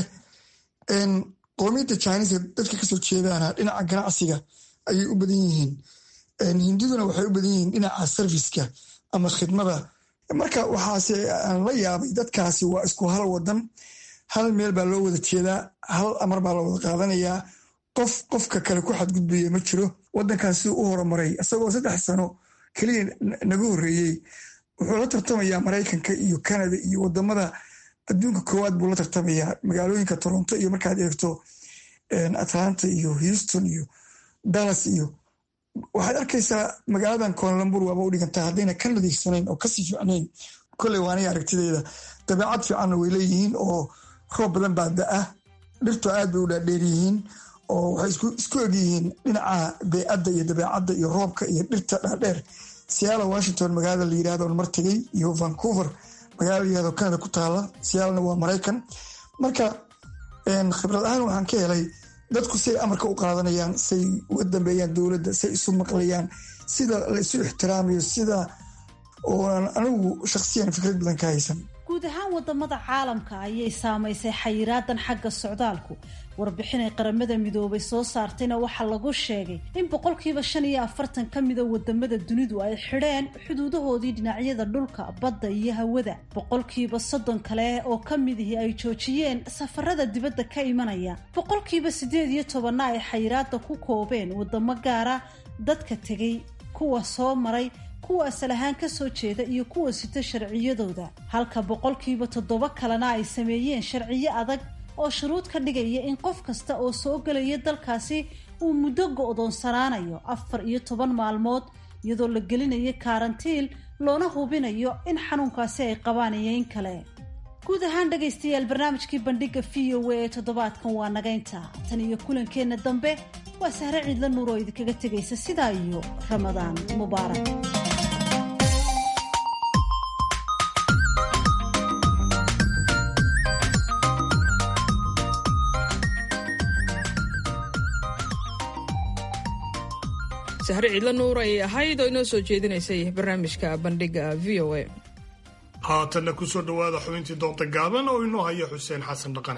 qowmiyadda Chinese dadka kasoo jeedaana dhinaca ganacsiga ayay u badan yihiin. Hindiduna waxay u badan yihiin dhinaca serviceka ama khidmada. marka waxaase aan la yaabay dadkaasi waa isku hal wadan, hal meel baa loo wada jeedaa, hal amar baa la wada qaadanayaa, qofka kale ku xadgudbaya ma jiro. waddankaas siduu u horumaray isagoo 3 sano keliya naga horreeyey wuxuu la tartamayaa Maraykanka iyo Canada iyo wadamada adduunka koowaad buu la tartamayaa. magaalooyinka Toronto iyo markaad eegto Atlanta iyo Houston iyo Dallas iyo waxaad arkaysaa magaaladan Kuala Lumpur waaba u dhigantaa haddayna ka nadiifsanayn oo kasii fiicnayn. kolley waanay aragtideeda dabeecad fiicanna way leeyihiin oo roob badan baa da-a, dhirtu aad bay u dhaadheer yihiin oo waxay isku egyihiin dhinaca beecadda iyo dabeecadda iyo roobka iyo dhirta dhaadheer. Seattle Washington magaalada la yirahdo mar tagay iyo Vancouver magaalada iyadoo Canada ku taala. Seattle waa Maraykan. marka khibrad ahaan waxaan ka helay dadku say amarka u qaadanayaan, say uga dambeeyaan dowladda, say isu maqlayaan, sida la isu ixtiraamayo, sida oonan anigu shakhsiyan fikrad badan ka haysan. guud ahaan wadamada caalamka ayay saamaysay xayiraadan xagga socdaalku. warbixin ay qaramada midoobay soo saartayna waxaa lagu sheegay in 45% ka mida wadamada dunidu ay xidheen xuduudahoodii dhinacyada dhulka, badda iyo hawada. 30% kale oo ka midihii ay joojiyeen safarada dibadda ka imanaya. 18% ay xayiraada ku koobeen wadamo gaara, dadka tegay, kuwa soo maray, kuwa asal ahaan ka soo jeeda iyo kuwa sita sharciyadooda. halka 7% kalena ay sameeyeen sharciyo adag oo shuruud ka dhigaya in qof kasta oo soo galaya dalkaasi uu muddo go'doonsanaanayo 14 maalmood iyadoo la gelinayo karantiil loona hubinayo in xanuunkaasi ay qabanayeen kale. guud ahaan dhagaystayaal barnaamijkii bandhiga VOA ee toddobaadkan waa nagaynta. tan iyo kulankeena dambe waa Sahre Ciidla Nuur oo idinkaga tegaysa sidaa iyo Ramadaan Mubaarak. sahre ciidla nuur ayay ahayd oo inoo soo jeedinaysay barnaamijka bandhiga v o a. haatanna ku soo dhowaada xubintii doonta gaaban oo inoo haya xuseen xasan dhaqane.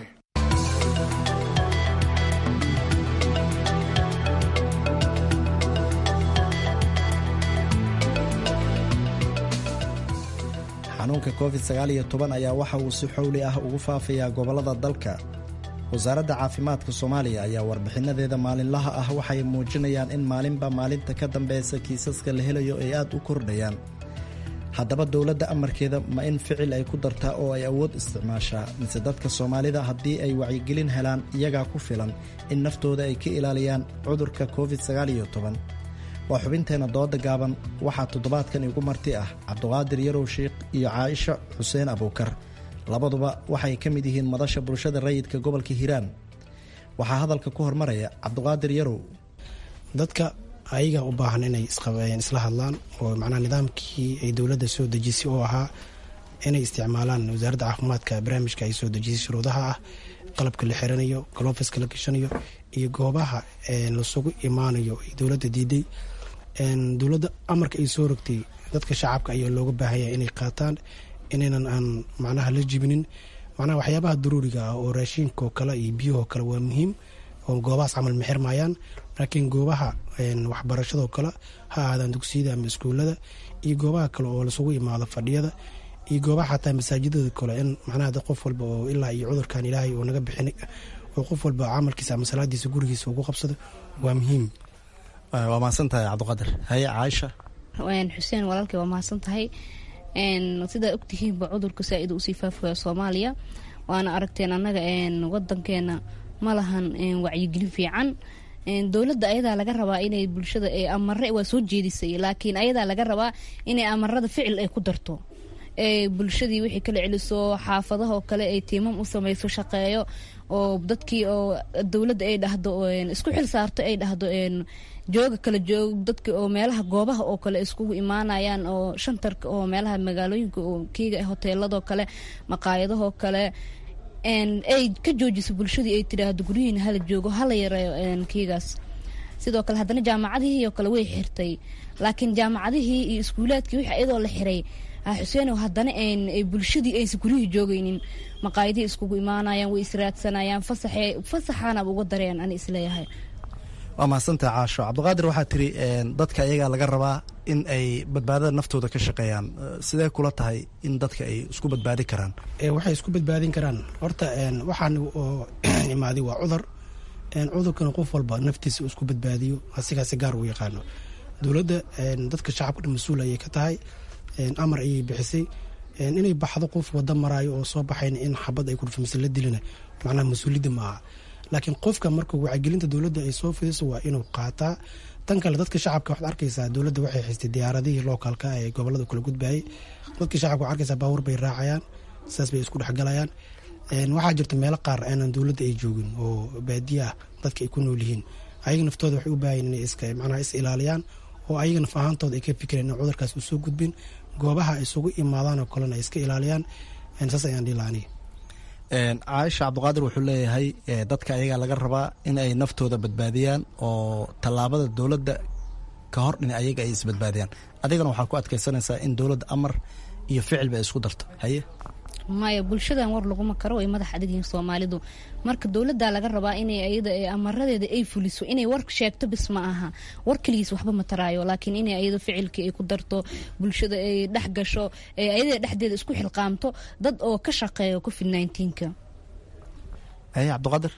xanuunka covid-19 ayaa waxa uu si xowli ah ugu faafayaa gobollada dalka. wasaaradda caafimaadka soomaaliya ayaa warbixinadeeda maalinlaha ah waxay muujinayaan in maalinba maalinta ka dambeysa kiisaska la helayo ay aad u kordhayaan. haddaba dowladda amarkeeda ma in ficil ay ku dartaa oo ay awood isticmaashaa, mise dadka soomaalida haddii ay wacyigelin helaan iyagaa ku filan in naftooda ay ka ilaaliyaan cudurka covid-19? waa xubinteenna dooda gaaban. waxaa toddobaadkan igu marti ah cabduqaadir yarow sheikh iyo caaisha xuseen abuukar. labaduba waxay ka mid yihiin madasha bulshada rayidka gobolka hiiraan. waxaa hadalka ku hormaraya cabduqaadir yarow. dadka ayaga u baahan inay isla hadlaan oo macnaha nidaamkii ay dowladda soo dejisay oo ahaa inay isticmaalaan wasaaradda caafimaadka barnaamijka ay soo dejisay shuruudaha ah qalabka la xiranayo, galoofiska la gashanayo iyo goobaha lasugu imaanayo ay dowladda diiday. dowladda amarka ay soo rogtay dadka shacabka ayaa looga baahanya inay qaataan, inaynan aan macnaha la jibinin. macnaha waxyaabaha daruuriga ah oo raashiinkaoo kale iyo biyahoo kale waa muhiim oo goobahaas camal ma xirmayaan, laakiin goobaha waxbarashadoo kale ha ahaadaan dugsiyada ama iskuullada iyo goobaha kale oo lasugu imaado fadhiyada iyo goobaha xataa masaajidada kale in macnaha qof walba oo ilaa iyo cudurkan ilaahay oo naga bixin oo qof walba camalkiisa ama salaadiisa gurigiisa ugu qabsado waa muhiim. waa mahadsan tahay cabdiqaadir. haye caaisha. xuseen walaalkay waa mahadsan tahay. sidaa ogtihiinba cudurka saa-id usii faafaya soomaaliya, waana aragteen annaga wadankeena ma lahan wacyigelin fiican. dowladda ayadaa laga rabaa inay bulshada amare waa soo jeedisay, laakiin ayadaa laga rabaa inay amarada ficil ay ku darto. bulshadii wixii kala celiso xaafadahoo kale ay tiimam u samayso shaqeeyo oo dadkii oo dowladda ay dhahdo isku xil saarto ay dhahdo jooga kala joog dadka oo meelaha goobaha oo kale iskugu imaanayaan oo shantarka oo meelaha magaalooyinka oo kiiga hoteeladoo kale maqaayadahoo kale ay ka joojiso bulshadii ay tidhaahdo guryihiina hala joogo hala yareeyo kiigaas. sidoo kale haddana jaamacadihii oo kale way xirtay, laakiin jaamacadihii iyo iskuulaadkii wixii iyadoo la xiray xuseen haddana bulshadii aysan guryihii joogaynin, maqaayadihii iskugu imaanayaan, way israadsanayaan, fasaxaanaba uga dareen ani isleeyahay. waa mahadsantaha caasho. cabdiqaadir waxaa tiri dadka ayagaa laga rabaa in ay badbaadada naftooda ka shaqeeyaan. sidee kula tahay in dadka ay isku badbaadin karaan? waxay isku badbaadin karaan horta waxaan oo imaaday waa cudur. cudurkana qof walba naftiisa isku badbaadiyo asigaasi gaar u yaqaano. dowladda dadka shacabka mas-uul ayay ka tahay, amar ayay bixisay inay baxdo qof wada maraayo oo soo baxayna in xabad ay ku dhufo mise la dilina macnaha mas-uuliyadda ma aha. laakiin qofka marka wacyigelinta dowladda ay soo fidiso waa inuu qaataa. tan kale dadka shacabka waxaad arkaysaa dowladda waxay xistay diyaaradihii lookalka ee gobolada kala gudbayay. dadka shacabka waxaad arkaysaa baabuur bay raacayaan, saas bay isku dhexgalayaan. waxaa jirta meelo qaar aanan dowladda ay joogin oo baadiye ah dadka ay ku nool yihiin. ayaga naftooda waxay u baahan inay macnaha is ilaaliyaan oo ayaga naf ahaantooda ay ka fikireen in cudurkaas u soo gudbin, goobaha ay isugu imaadaan oo kalena ay iska ilaaliyaan. saas ayaan dhihi lahaa aniga. caaisha cabdiqaadir wuxuu leeyahay dadka ayagaa laga rabaa in ay naftooda badbaadiyaan oo tallaabada dowladda ka hor dhin ayaga ay isbadbaadiyaan. adigana waxaa ku adkaysanaysaa in dowladda amar iyo ficilba ay isku darto. haye maya bulshadan war laguma karo way madax adigyihiin soomaalidu. marka dowladda laga rabaa inay ayada amaradeeda ay fuliso. inay war sheegto bis ma aha, war keligiis waxba ma taraayo, laakiin inay ayada ficilkii ay ku darto, bulshada ay dhex gasho, ayada dhexdeeda isku xilqaamto dad oo ka shaqeeyo covid-19-ka. haye cabdiqaadir.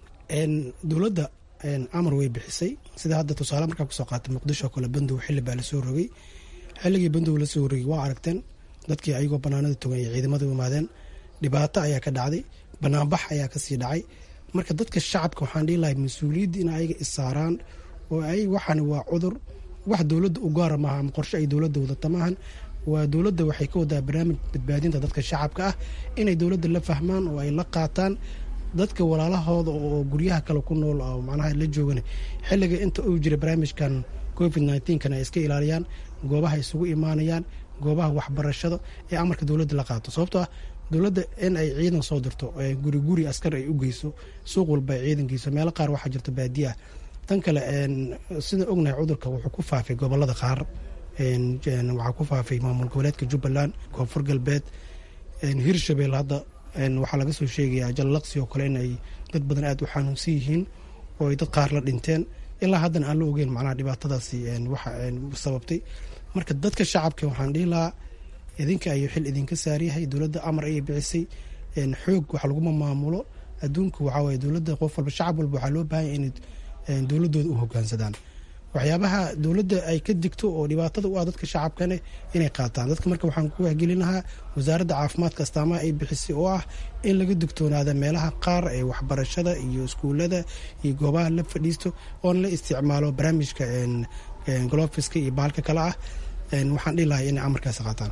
dowladda amar way bixisay. sida hadda tusaale markaa kusoo qaatay muqdisho kale bandow xilli baa lasoo rogay. xilligii bandow lasoo rogay waa aragteen dadkii ayagoo banaanada togan ay ciidamada u imaadeen, dhibaato ayaa ka dhacday, banaanbax ayaa kasii dhacay. marka dadka shacabka waxaan dhihi lahay mas-uuliyadda in ayaga issaaraan oo ay waxaan waa cudur wax dowladda u gaara maaha ama qorshe ay dowladda wadata maahan. waa dowladda waxay ka wadaa barnaamij badbaadinta dadka shacabka ah inay dowladda la fahmaan oo ay la qaataan. dadka walaalahooda oo guryaha kale ku nool oo macnaha la joogan xilliga inta uu jira barnaamijkan covid-19-kana ay iska ilaaliyaan, goobaha isugu imaanayaan, goobaha waxbarashada ee amarka dowladda la qaato. sababtoo ah dowladda in ay ciidan soo dirto guri askar ay u geyso, suuq walba ay ciidan geyso. meelo qaar waxaa jirta baadiye ah tan kale sida ognahay cudurka wuxuu ku faafay gobolada qaar, waxaa ku faafay maamul goboleedka Jubbaland, Koonfur Galbeed, Hirshabelle. Hadda waxaa laga soo sheegayaa Jallaqsi oo kale in ay dad badan aad u xanuunsan yihiin oo ay dad qaar la dhinteen, ilaa haddana aan la ogeyn macnaha dhibaatadaasi waxa sababtay. marka dadka shacabka waxaan dhihi lahaa idinka ayuu xil idinka saaryahay, dowladda amar ayay bicisay, xoog wax laguma maamulo adduunka. waxaa waye dowladda qof walba shacab walba waxaa loo baahan yahay inay dowladooda u hogaansadaan waxyaabaha dowladda ay ka digto oo dhibaatada u ah dadka shacabkane inay qaataan. dadka marka waxaan ku wahgelin lahaa wasaaradda caafimaadka astaamaha ay bixisay oo ah in laga digtoonaada meelaha qaar ee waxbarashada iyo iskuullada iyo goobaha la fadhiisto oon la isticmaalo barnaamijka glofiska iyo bahalka kale ah. waxaan dhihi lahaa inay amarkaasi qaataan.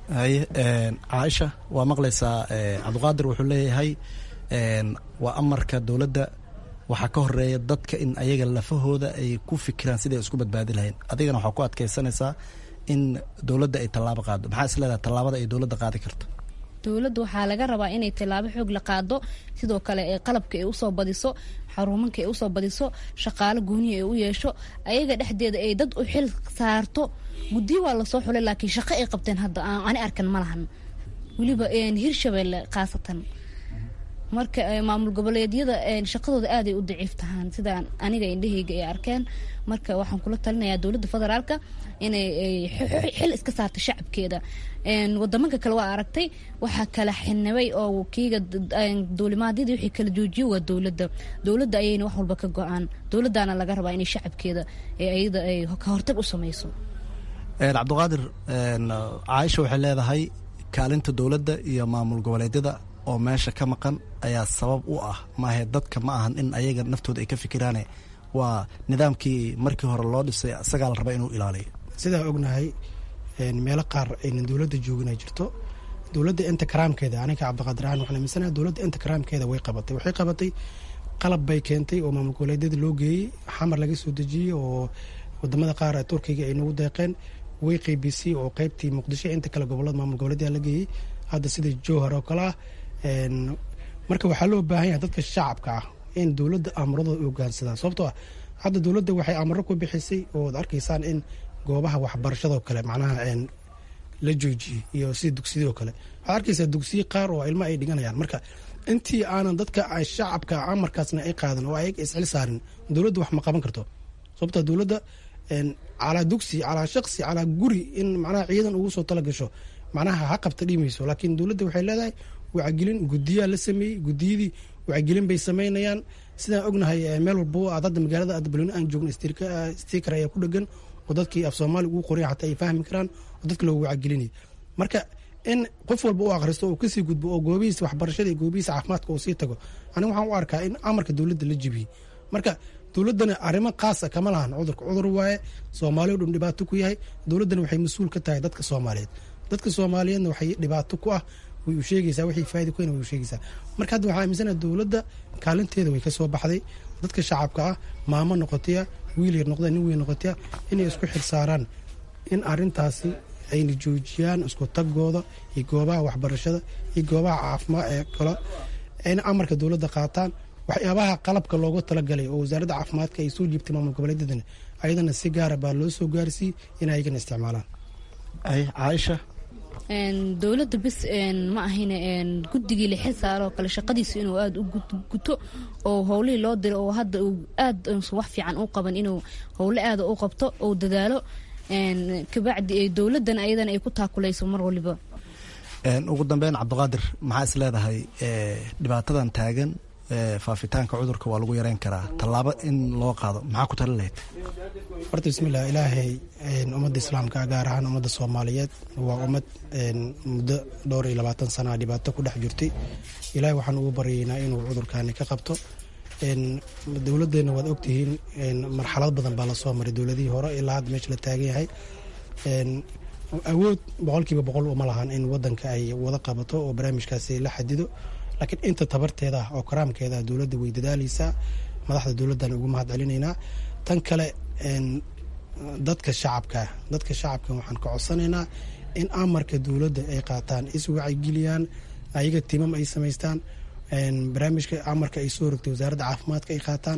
caaisha waa maqlaysaa, cabdiqaadir wuxuu leeyahay waa amarka dowladda, waxaa ka horeeya dadka in ayaga lafahooda ay ku fikiraan siday isku badbaadi lahayn. adigana waxaa ku adkaysanaysaa in dowladda ay tallaabo qaado. maxaa is leedahay tallaabada ay dowladda qaadi karto? dowladda waxaa laga rabaa inay tallaabo xoog la qaado, sidoo kale qalabka ay usoo badiso, xaruumanka ay usoo badiso, shaqaalo gooniya ay u yeesho, ayaga dhexdeeda ay dad u xil saarto. guddiyo waa lasoo xulay laakiin shaqo ay qabteen hadda ani arkan ma lahan, weliba Hirshabelle khaasatan. marka maamul goboleedyada shaqadooda aaday u daciif tahaan sida aniga indhahayga ay arkeen. marka waxaan kula talinayaa dowladda federaalka inay xil iska saarto shacabkeeda. wadamanka kale waa aragtay waxaa kala xinibay oo kiiga duulimaadyadii wixii kala joojiyo waa dowladda ayayna wax walba ka go-aan. dowladdaana laga rabaa inay shacabkeeda ayada ay ka hortag u samayso. cabdiqaadir, caaisha waxay leedahay kaalinta dowladda iyo maamul goboleedyada oo meesha ka maqan ayaa sabab u ah, maahe dadka ma ahan in ayaga naftooda ay ka fikiraane waa nidaamkii markii hore loo dhisay isagaa la raba inuu ilaaliyo. sidaa ognahay meelo qaar aynan dowladda joogin ay jirto. dowladda inta karaamkeeda, aniga cabdiqaadir ahaan waxaan aaminsanahay dowladda inta karaamkeeda waxay qabatay qalab bay keentay oo maamul goboleedyada loo geeyey, xamar laga soo dejiyey oo wadamada qaar Turkiga ay nagu deeqeen, way qaybisay oo qaybtii Muqdisho inta kale gobolada maamul goboleedyada la geeyey hadda sida Jowhar oo kale ah. marka waxaa loo baahan yahay dadka shacabka ah in dowladda amuradooda u hogaansadaan, sababtoo ah hadda dowladda waxay amaro ku bixisay oo ad arkaysaan in goobaha waxbarashadoo kale macnaha la joojiyey iyo sida dugsiyadoo kale. waxaad arkaysaa dugsiye qaar oo ilmo ay dhiganayaan. marka intii aanan dadka shacabka amarkaasna ay qaadan oo ayaga isxil saarin dowladda wax ma qaban karto, sababtoo dowladda calaa dugsi calaa shaqsi calaa guri in macnaha ciidan ugu soo tala gasho macnaha ha qabta dhimayso. laakiin dowladda waxay leedahay wacyigelin, guddiyaa la sameeyey, guddiyadii wacyigelin bay samaynayaan. sidaan ognahay meel walba aad hadda magaalada Balweyne aan joogno sticker ayaa ku dhegan oo dadkii af Soomaali ugu qoray xataa ay fahmi karaan oo dadka loogu wacyigelinay. marka in qof walba u akhristo oo kasii gudbo oo goobihiisa waxbarashada iyo goobihiisa caafimaadka uu sii tago, aniga waxaan u arkaa in amarka dowladda la jibiyey. marka dowladdana arrimo qaasa kama lahan cudur waaye, Soomaali oo dhan dhibaato ku yahay. dowladdana waxay mas-uul ka tahay dadka Soomaaliyeed. dadka Soomaaliyeedna waxay dhibaato ku ah way u sheegaysaa, wixii faa'iido ku way u sheegaysaa. marka hadda waxaan aaminsanahay dowladda kaalinteeda way ka soo baxday. dadka shacabka ah, maamo noqotaya, wiil yar noqda, nin weyn noqotaya, inay isku xil saaraan in arrintaasi ayna joojiyaan isku tagooda iyo goobaha waxbarashada iyo goobaha caafimaad ee kale, ayna amarka dowladda qaataan. waxyaabaha qalabka loogu talagalay oo wasaaradda caafimaadka ay soo jiibtay maamul goboleedyadana ayadana si gaara baa loo soo gaarsiiyey in ayagana isticmaalaan. caaisha, dowladda bis ma ahayna guddigii la xil saaro kale shaqadiisa inuu aada u guto oo howlihii loo diro oo hadda uu aad wax fiican u qaban inuu howle aada u qabto oo dadaalo kabacdi dowladdan ayadana ay ku taakulayso mar waliba. ugu dambeyn cabdiqaadir, maxaa is leedahay dhibaatadan taagan faafitaanka cudurka waa lagu yareyn karaa, tallaabo in loo qaado maxaa ku talin lahayd? horta bismillah, ilaahay ummadda islaamka gaar ahaan ummadda Soomaaliyeed waa ummad muddo 20 sana dhibaato ku dhex jirtay. ilaahay waxaan ugu baryaynaa inuu cudurkaani ka qabto. dowladdeena waad ogtihiin marxalad badan baa lasoo maray dowladihii hore ilaa hadda meesha la taagan yahay. awood 100% uma lahan in wadanka ay wada qabato oo barnaamijkaasi la xadido, laakiin inta tabarteeda oo karaamkeeda dowladda way dadaalaysaa. madaxda dowladdan ugu mahad celinaynaa. tan kale dadka shacabka waxaan ka codsanaynaa in amarka dowladda ay qaataan, is wacyigeliyaan, ayaga timam ay samaystaan, barnaamijka amarka ay soo rogtay wasaaradda caafimaadka ay qaataan,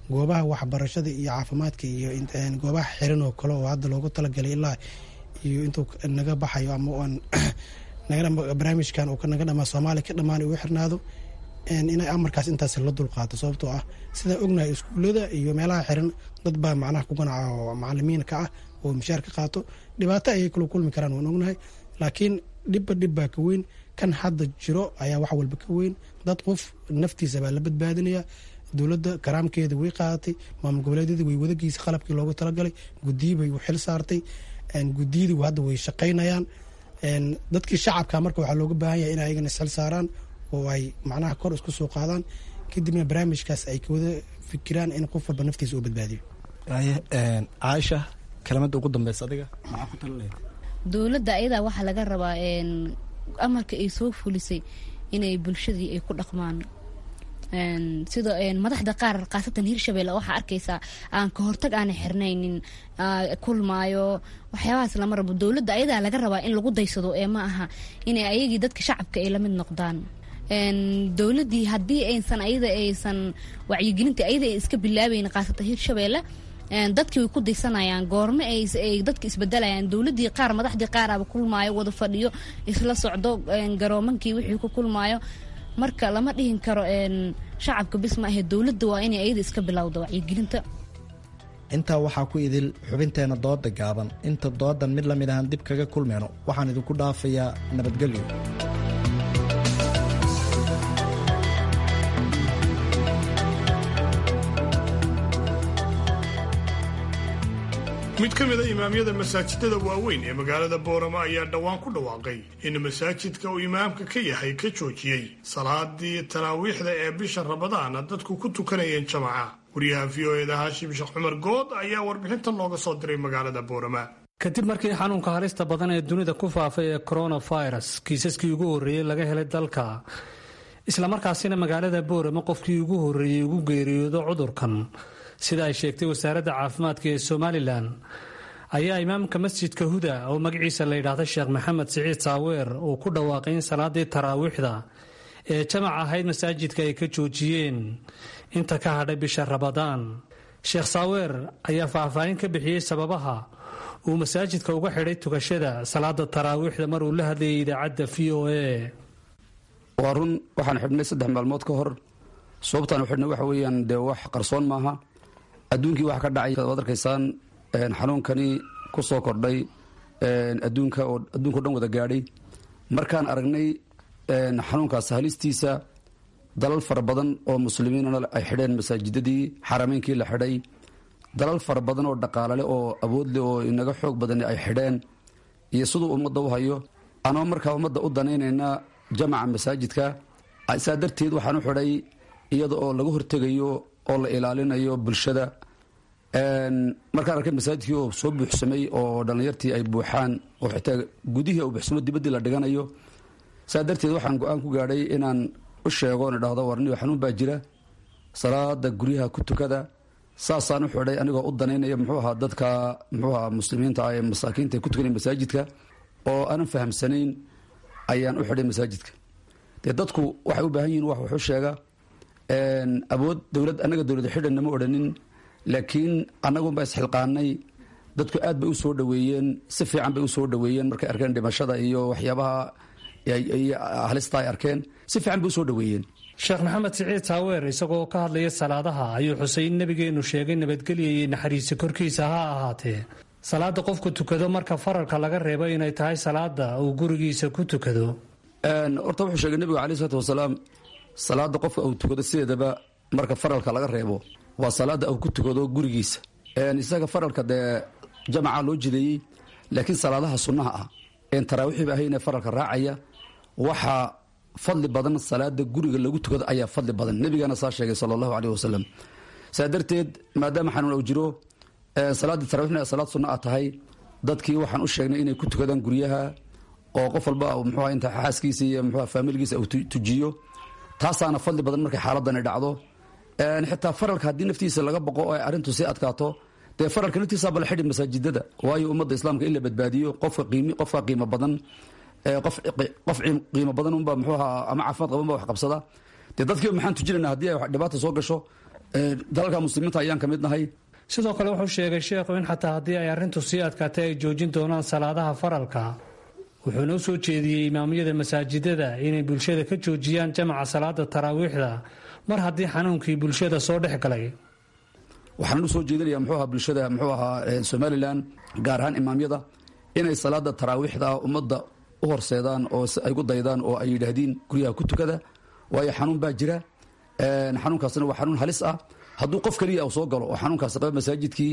goobaha waxbarashada iyo caafimaadka iyo goobaha xiran oo kale oo hadda loogu talagalay ilaa iyo intuu naga baxayo ama aan barnaamijkan uu naga dhamaa Soomaaliya ka dhamaan uu xirnaado inay amarkaas intaas la dulqaato sababtoo ah sida ognahay iskuulada iyo meelaha xiran dad baa macnaha ku ganaca oo macallimiin ka ah oo mushaar ka qaato dhibaato ay kula kulmi karaan waan ognahay laakiin dhibba ka weyn kan hadda jiro ayaa wax walba ka weyn dad qof naftiisa baa la badbaadinaya dowladda karaamkeeda way qaadatay maamul goboleedyada way wadagiisa qalabkii loogu talagalay guddiyo bay u xil saartay guddiyadu hadda way shaqaynayaan dadkii shacabka marka waxaa looga baahan yahay in ayagana isxil saaraan oo ay macnaha kor isku soo qaadaan kadibna barnaamijkaas ay ka wada fikiraan in qof walba naftiisa uu badbaadiyo. Caaisha kelimada ugu dambeysa adiga maxaa ku talinayd? Dowladda ayadaa waxaa laga rabaa amarka ay soo fulisay inay bulshadii ay ku dhaqmaan sida madaxda qaar qaasatan Hirshabeelle waxaa arkaysaa aan ka hortag aan xirnaynin kulmaayo waxyaabahaas lama rabo. Dowladda ayadaa laga rabaa in lagu daysado ee ma aha inay ayagii dadka shacabka ay la mid noqdaan. Dowladdii haddii aysan wacyigelinta ayada iska bilaabayn qaasatan Hirshabeelle dadkii way ku daysanayaan goorma ay dadka isbedelayaan. Dowladdii qaar madaxdii qaar aba kulmaayo wada fadhiyo isla socdo garoomankii wixii ku kulmaayo marka lama dhihin karo shacabka bis ma ahe dowladda waa inay ayada iska bilowdo wacyigelinta. intaa waxaa ku idil xubinteena dooda gaaban inta doodan mid lamid ahaan dib kaga kulmeyno waxaan idinku dhaafayaa nabadgelyo. mid ka mid a imaamyada masaajidada waaweyn ee magaalada boorama ayaa dhowaan ku dhawaaqay in masaajidka uu imaamka ka yahay ka joojiyey salaadii taraawiixda ee bisha rabadaana dadku ku tukanayeen jamaca. wariyaha v o eda haashim sheekh cumar good ayaa warbixintan looga soo diray magaalada boorama. kadib markii xanuunka halista badan ee dunida ku faafay ee coronavirus kiisaskii ugu horreeyey laga helay dalka islamarkaasina magaalada boorama qofkii ugu horreeyey ugu geeriyoodo cudurkan sida ay sheegtay wasaaradda caafimaadka ee Somaliland ayaa imaamka masjidka Huda oo magaciisa la yiraahdo Sheekh Maxamed Siciid Saaweer oo ku dhawaaqay in salaadii taraawiixda ee jamac ahayd masaajidka ay ka joojiyeen inta ka hadhay bisha Ramadaan. Sheekh Saaweer ayaa faahfaahin ka bixiyay sababaha uu masaajidka uga xidhay tukashada salaada taraawiixda mar uu la hadlayay idaacadda VOA. warun waxaan xidhnay 3 maalmood ka hor sababtan xidhnay waxa weeyaan de wax qarsoon maaha adduunkii wax ka dhacay wad arkaysaan xanuunkani ku soo kordhay adduunka dhan wada gaadhay markaan aragnay xanuunkaas halistiisa dalal fara badan oo muslimiinna ay xidheen masaajidadii xarameynkii la xidhay dalal fara badan oo dhaqaale leh oo awood leh oo inaga xoog badan ay xidheen iyo siduu ummadda u hayo anoo markaa ummadda u danaynayna jamaca masaajidka saa darteed waxaan u xidhay iyada oo laga hortegayo oo la ilaalinayo bulshada markaan arkay masaajidkii oo soo buuxsamay oo dhallinyartii ay buuxaan oo xitaa gudihii u buuxsamo dibaddii la dhiganayo saa darteed waxaan go-aan ku gaadhay inaan u sheego oon idhaahdo warniyo xanuun baa jira salaada guryaha ku tukada saasaan u xidhay anigoo u danaynaya muxuu ahaa dadka muxuu ahaa muslimiinta ee masaakiinta ee ku tukanaya masaajidka oo aanan fahamsanayn ayaan u xidhay masaajidka dee dadku waxay u baahan yihiin wax wuxuu sheega awood dowlad annaga dowlada xidhanna ma odhanin laakiin annagunbaa isxilqaanay dadku aad bay u soo dhoweeyeen si fiican bay u soo dhoweeyeen markay arkeen dhimashada iyo waxyaabaha halista ay arkeen si fiican bay u soo dhoweeyeen. Sheekh Maxamed Siciid Saaweer isagoo ka hadlaya salaadaha ayuu xusay in nabigeenu sheegay nabadgelyo iyo naxariis korkiisa ha ahaatee salaada qofku tukado marka faralka laga reebo inay tahay salaada uu gurigiisa ku tukado. horta wuxuu sheegay nabiga calayhi salaatu wasalaam salaada qofka uu tukado sideedaba marka faralka laga reebo waa salaada uu ku tukado gurigiisa isaga faralka dee jamaca loo jideeyey laakiin salaadaha sunnaha ah een taraawixiba ahayne faralka raacaya waxaa fadli badan salaada guriga lagu tukado ayaa fadli badan nabigana saa sheegay sala allahu caleyhi wasalam saa darteed maadaama xanuun uu jiro salaadii taraawixna salaad sunna ah tahay dadkii waxaan u sheegnay inay ku tukadaan guryaha oo qof walba muxuu inta xaaskiisa iyo muxuu faamilkiisa uu tujiyo taasaana fadli badan markay xaaladani dhacdo xitaa faralka haddii naftiisa laga boqo oo ay arrintu sii adkaato dee faralka naftiisa bala xidhi masaajidada waayo ummadda islaamka in la badbaadiyo qofka qiimo badan qof qiimo badan unba muxuu ahaa ama caafimaad qabanba wax qabsada dee dadkiiba maxaan tujinayna haddii ay dhibaata soo gasho dalalka muslimiinta ayaan ka mid nahay. sidoo kale wuxuu sheegay sheekhu in xataa haddii ay arrintu sii adkaatay ay joojin doonaan salaadaha faralka. wuxuuna u soo jeediyey imaamyada masaajidada inay bulshada ka joojiyaan jamaca salaada taraawiixda mar haddii xanuunkii bulshada soo dhex galay. waxaan u soo jeedinayaa muxuu ahaa bulshada muxuu ahaa Somaliland gaar ahaan imaamyada inay salaada taraawiixda ummadda u horseedaan oo ay ku daydaan oo ay yidhaahdeen guryaha ku tukada waayo xanuun baa jira. xanuunkaasna waa xanuun halis ah. hadduu qof kaliya uu soo galo oo xanuunkaas qaba masaajidkii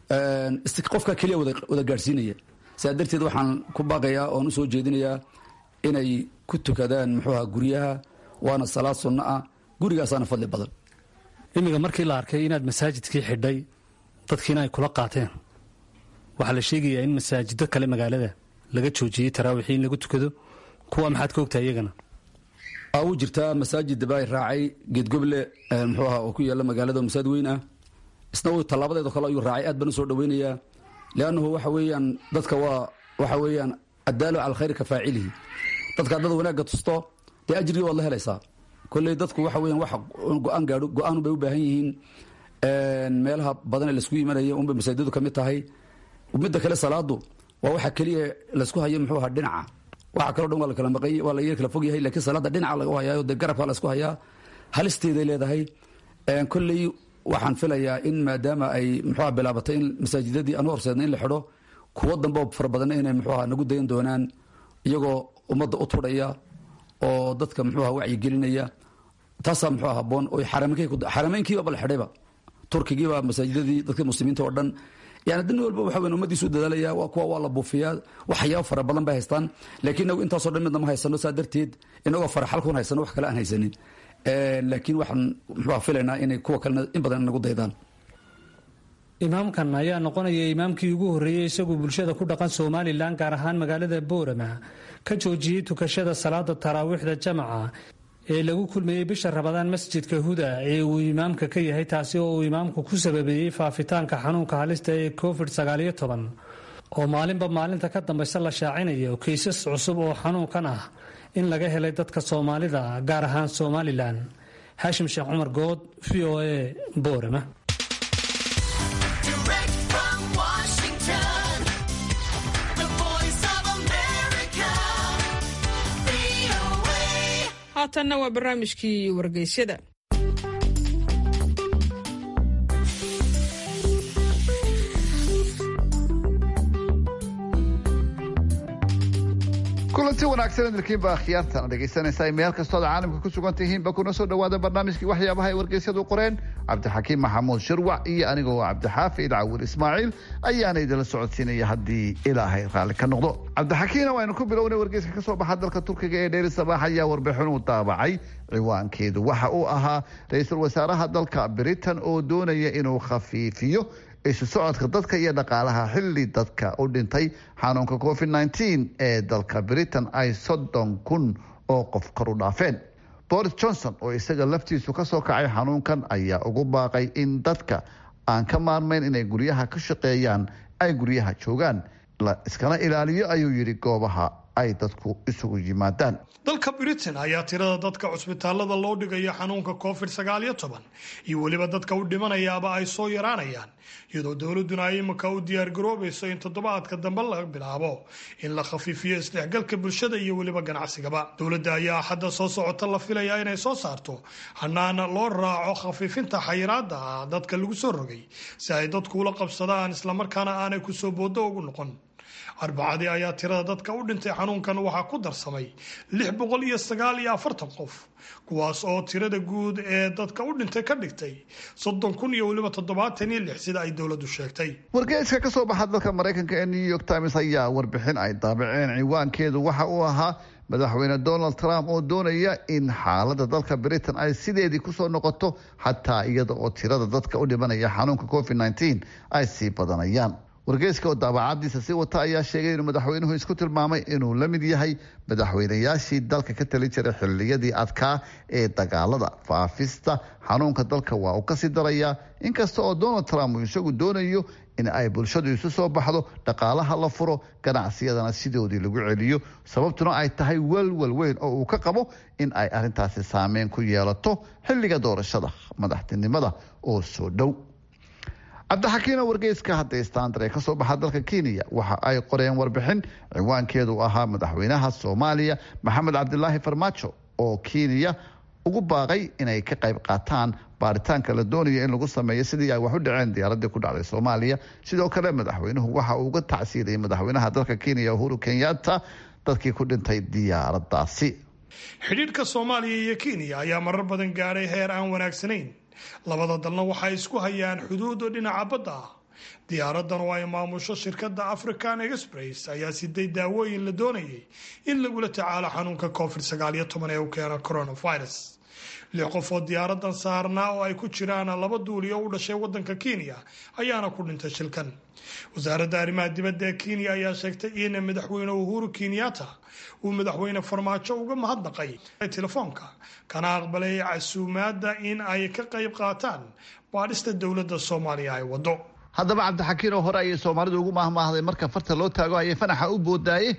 qofka kaliya wada gaadhsiinaya. sidaa darteed waxaan ku baaqayaa oon u soo jeedinayaa inay ku tukadaan muxuu ahaa guryaha waana salaad sunno ah gurigaasaana fadli badan. imiga markii la arkay inaad masaajidkii xidhay dadkiina ay kula qaateen waxaa la sheegayaa in masaajido kale magaalada laga joojiyey taraawiixii in lagu tukado. kuwa maxaad ka ogtahay iyagana? wuu jirtaa masaajid baa raacay geedgoble muxuu ahaa oo ku yaalla magaalada masaajid weyn ah. isna uu tallaabadeedo kale ayuu raacay. aad baan u soo dhaweynayaa liannahu waxa weeyaan dadka waxa weeyaan addaalu cala alkhayri ka faacilihi. dadka haddada wanaagga tusto dee ajrigii waad la helaysaa. kolley dadku waxa weeyaan wax go-aan bay u baahan yihiin. meelaha badan ee laisku imanaya unbay masaajidadu ka mid tahay. midda kale salaadu waa waxa keliya laisku hayo muxuu ahaa dhinaca. waxa kaloo dhan waa la kala maqay waa la kala fog yahay laakiin salaada dhinaca laga hayaayo dee garabka la isku hayaa halisteeday leedahay. kolley waxaan filayaa in maadaama ay muxuu bilaabatay in masaajidadii aan horseedna in la xidho kuwa dambe oo fara badan inay muxuu nagu dayan doonaan iyagoo ummadda u tudhaya oo dadka muxuu wacyi gelinaya. taasaa muxuu habboon oo xarameynkiiba la xidhayba turkigiiba masaajidadii dadka muslimiinta oo dhan yani din walba waxa weyn ummadiisu dadaalaya waa kuwa waa la buufiyaa waxyaabo fara badan bay haystaan laakiin nagu intaasoo dhan midna ma haysano saa darteed inagoo faraxal kun haysano wax kale aan haysanin. laakiin waxaan muxuu filaynaa inay kuwa kalena in badan nagu daydaan. imaamkan ayaa noqonaya imaamkii ugu horreeyey isagoo bulshada ku dhaqan Somaliland gaar ahaan magaalada Boorama ka joojiyey tukashada salaada taraawiixda jamaca ee lagu kulmayey bisha Ramadaan masjidka Huda ee uu imaamka ka yahay taasi oo uu imaamku ku sababeeyey faafitaanka xanuunka halista ee COVID-19 oo maalinba maalinta ka dambaysa la shaacinayo kiisas cusub oo xanuunkan ah in laga helay dadka Soomaalida gaar ahaan Somaliland. Hashim Sheekh Cumar Good, VOA, Boorama. haatanna waa barnaamijkii wargeysyada. kulanti wanaagsan idilkiinba akhyaartana dhegaysanaysaa meel kastood caalamka ku sugan tihiinba kuna soo dhawaada barnaamijkii waxyaabaha ay wargeysyadu qoreen. cabdixakiim maxamuud shirwac iyo anigoo cabdixaafi idcawil ismaaciil ayaana idinla socodsiinaya haddii ilaahay raalli ka noqdo. cabdixakiimna waynu ku bilownay wargeyska ka soo baxa dalka turkiga ee Dheeri Sabaax ayaa warbixin u daabacay. ciwaankeedu waxa uu ahaa ra-iisul wasaaraha dalka Britain oo doonaya inuu khafiifiyo isu socodka dadka iyo dhaqaalaha xilli dadka u dhintay xanuunka COVID-19 ee dalka Britain ay 30,000 oo qof kor u dhaafeen. Boris Johnson oo isaga laftiisu ka soo kacay xanuunkan ayaa ugu baaqay in dadka aan ka maarmayn inay guryaha ka shaqeeyaan ay guryaha joogaan la iskana ilaaliyo ayuu yidhi goobaha ay dadku isugu yimaadaan. dalka Britain ayaa tirada dadka cusbitaalada loo dhigayo xanuunka COVID-19 iyo waliba dadka u dhimanayaaba ay soo yaraanayaan iyadoo dowladuna ay imika u diyaar garoobayso in toddobaadka dambe la bilaabo in la khafiifiyo isdhexgalka bulshada iyo waliba ganacsigaba. dowladda ayaa hadda soo socota la filayaa inay soo saarto hanaan loo raaco khafiifinta xayiraada dadka lagu soo rogay si ay dadku ula qabsadaan islamarkaana aanay ku soo boodo ugu noqon. arbacadii ayaa tirada dadka u dhintay xanuunkan waxaa ku darsamay 649 qof kuwaas oo tirada guud ee dadka u dhintay ka dhigtay 30,076 sida ay dowladdu sheegtay. wargeyska ka soo baxa dalka Mareykanka ee New York Times ayaa warbixin ay daabaceen ciwaankeedu waxa uu ahaa madaxweyne Donald Trump oo doonaya in xaaladda dalka Britain ay sideedii ku soo noqoto xataa iyada oo tirada dadka u dhimanaya xanuunka COVID-19 ay sii badanayaan. wargeyska oo daabacadiisa sii wata ayaa sheegay inuu madaxweynuhu isku tilmaamay inuu la mid yahay madaxweynayaashii dalka ka tali jiray xilliyadii adkaa ee dagaalada. faafista xanuunka dalka waa uu kasii darayaa inkasta oo Donald Trump uu isagu doonayo in ay bulshadu isu soo baxdo, dhaqaalaha la furo, ganacsiyadana sidoodii lagu celiyo. Sababtuna ay tahay walwal weyn oo uu ka qabo in ay arrintaasi saameyn ku yeelato xilliga doorashada madaxtinimada oo soo dhow. cabdixakiino wargeyska hadda standard ee ka soo baxa dalka Kenya waxa ay qoreen warbixin ciwaankeedu ahaa madaxweynaha Soomaaliya Maxamed Cabdilaahi Farmaajo oo Kenya ugu baaqay inay ka qayb qaataan baaritaanka la doonayo in lagu sameeyo sidii ay wax u dhaceen diyaaradii ku dhacday Soomaaliya. Sidoo kale madaxweynuhu waxa uu uga tacsiiriyay madaxweynaha dalka Kenya Uhuru Kenyatta dadkii ku dhintay diyaaradaasi. xidhiidhka Soomaaliya iyo Kenya ayaa marar badan gaaray heer aan wanaagsanayn. labada dalna waxay isku hayaan xuduud dhinaca badda ah. diyaaradan oo ay maamusho shirkadda African Express ayaa siday daawooyin la doonayay in lagula tacaalo xanuunka COVID-19 ee uu keeno coronavirus. 6 qof oo diyaaradan saarnaa oo ay ku jiraan 2 duuliyo u dhashay wadanka Kenya ayaana ku dhintay shilkan. wasaaradda arrimaha dibadda ee Kenya ayaa sheegtay in madaxweyne Uhuru Kenyatta uu madaxweyne Farmaajo uga mahadnaqay telefoonka kana aqbalay casuumaadda in ay ka qayb qaataan baadhista dowladda Soomaaliya ay wado. haddaba cabdixakiin oo hore ayay Soomaalidu ugu mahmaahday marka farta loo taago ayay fanaxa u boodaayay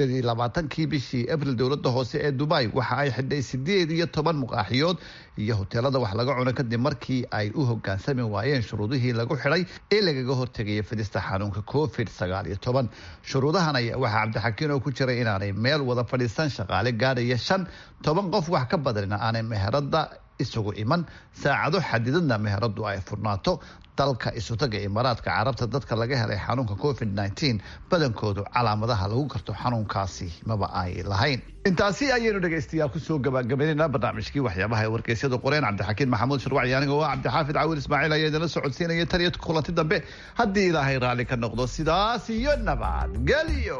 28 bishii Abriil dowladda hoose ee Dubai waxa ay xidhay 18 muqaaxiyood iyo hoteelada wax laga cuno kadib markii ay u hogaansami waayeen shuruudihii lagu xidhay ee lagaga hortagayay fidista xanuunka COVID-19. shuruudahan ayaa waxa cabdixakiin oo ku jiray inaanay meel wada fadhiisan shaqaale gaaraya 5 qof wax ka badan aanay meherada isugu iman saacado xadidadna meheradu ay furnaato. dalka isutaga Imaaraadka Carabta dadka laga helay xanuunka COVID-19 badankoodu calaamadaha lagu garto xanuunkaasi maba ay lahayn. intaasi ayaynu dhageystayaal ku soo gabagabeynaa barnaamijkii waxyaabaha wargeysyada qoreen. cabdixakiin maxamuud shirwaci aniga oo cabdixaafid caawil ismaaciil ayaa idinla socodsiinaya tan iyo kulanti dambe haddii ilaahay raalli ka noqdo sidaas iyo nabadgelyo.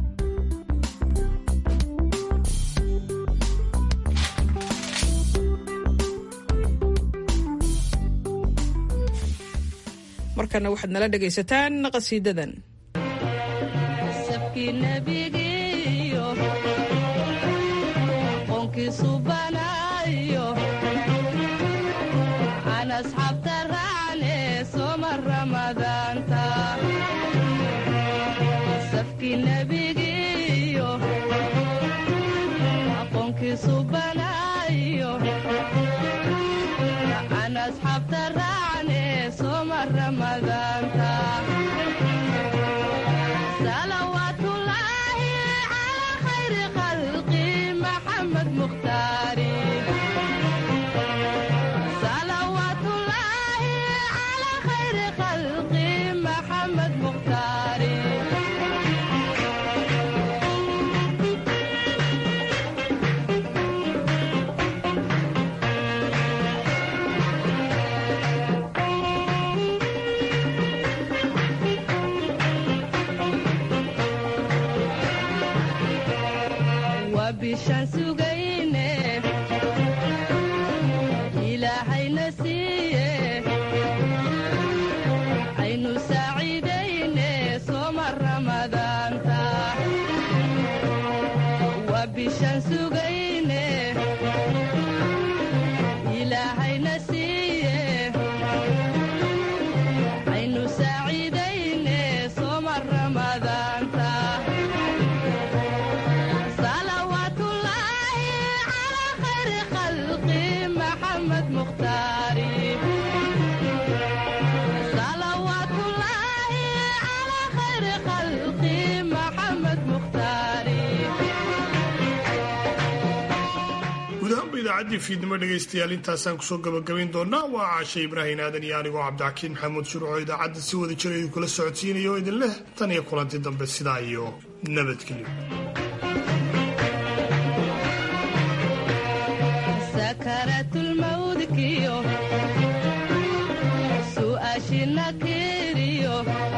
markana waxaad nala dhegaysataan qasiidadan. sabkii nabigiyo qoonkiisu banaayo aan asxaabta raacne sooma ramadaanta. sabkii nabigiyo qoonkiisu banaayo aan asxaabta raacne sooma ramadaanta. salawaatullaahi calaa khayri khalqi maxamed mukhtaari. salawaatullaahi calaa khayri khalqi maxamed mukhtaari. bishaan sugayne ilaahayna siiye aynu saaciidayne sooma ramadaanta. waa bishaan sugayne ilaahayna siiye aynu saaciidayne sooma ramadaanta. idaacadii fiidnimo dhegaystayaal intaasaan kusoo gabagabayn doonaa. waa caashe ibraahin aadan iyo anigoo cabdixakiin maxamuud shuruuco idaacadda si wada jira idin kula socodsiinaya oo idin leh tan iyo kulanti dambe sidaa iyo nabadgelyo. sakaraatulmawdkiyo su'aashina kiriyo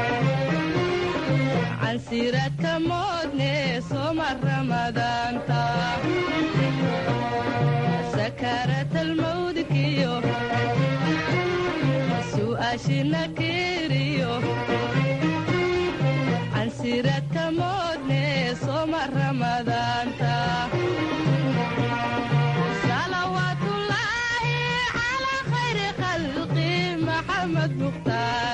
cansiradka moodne sooma ramadaanta. sakaratalmawdkiyo su'aashina kiriyo cansiradka moodne sooma ramadaanta. salawaatullaahi calaa khayri khalqi maxamed mukhtaar.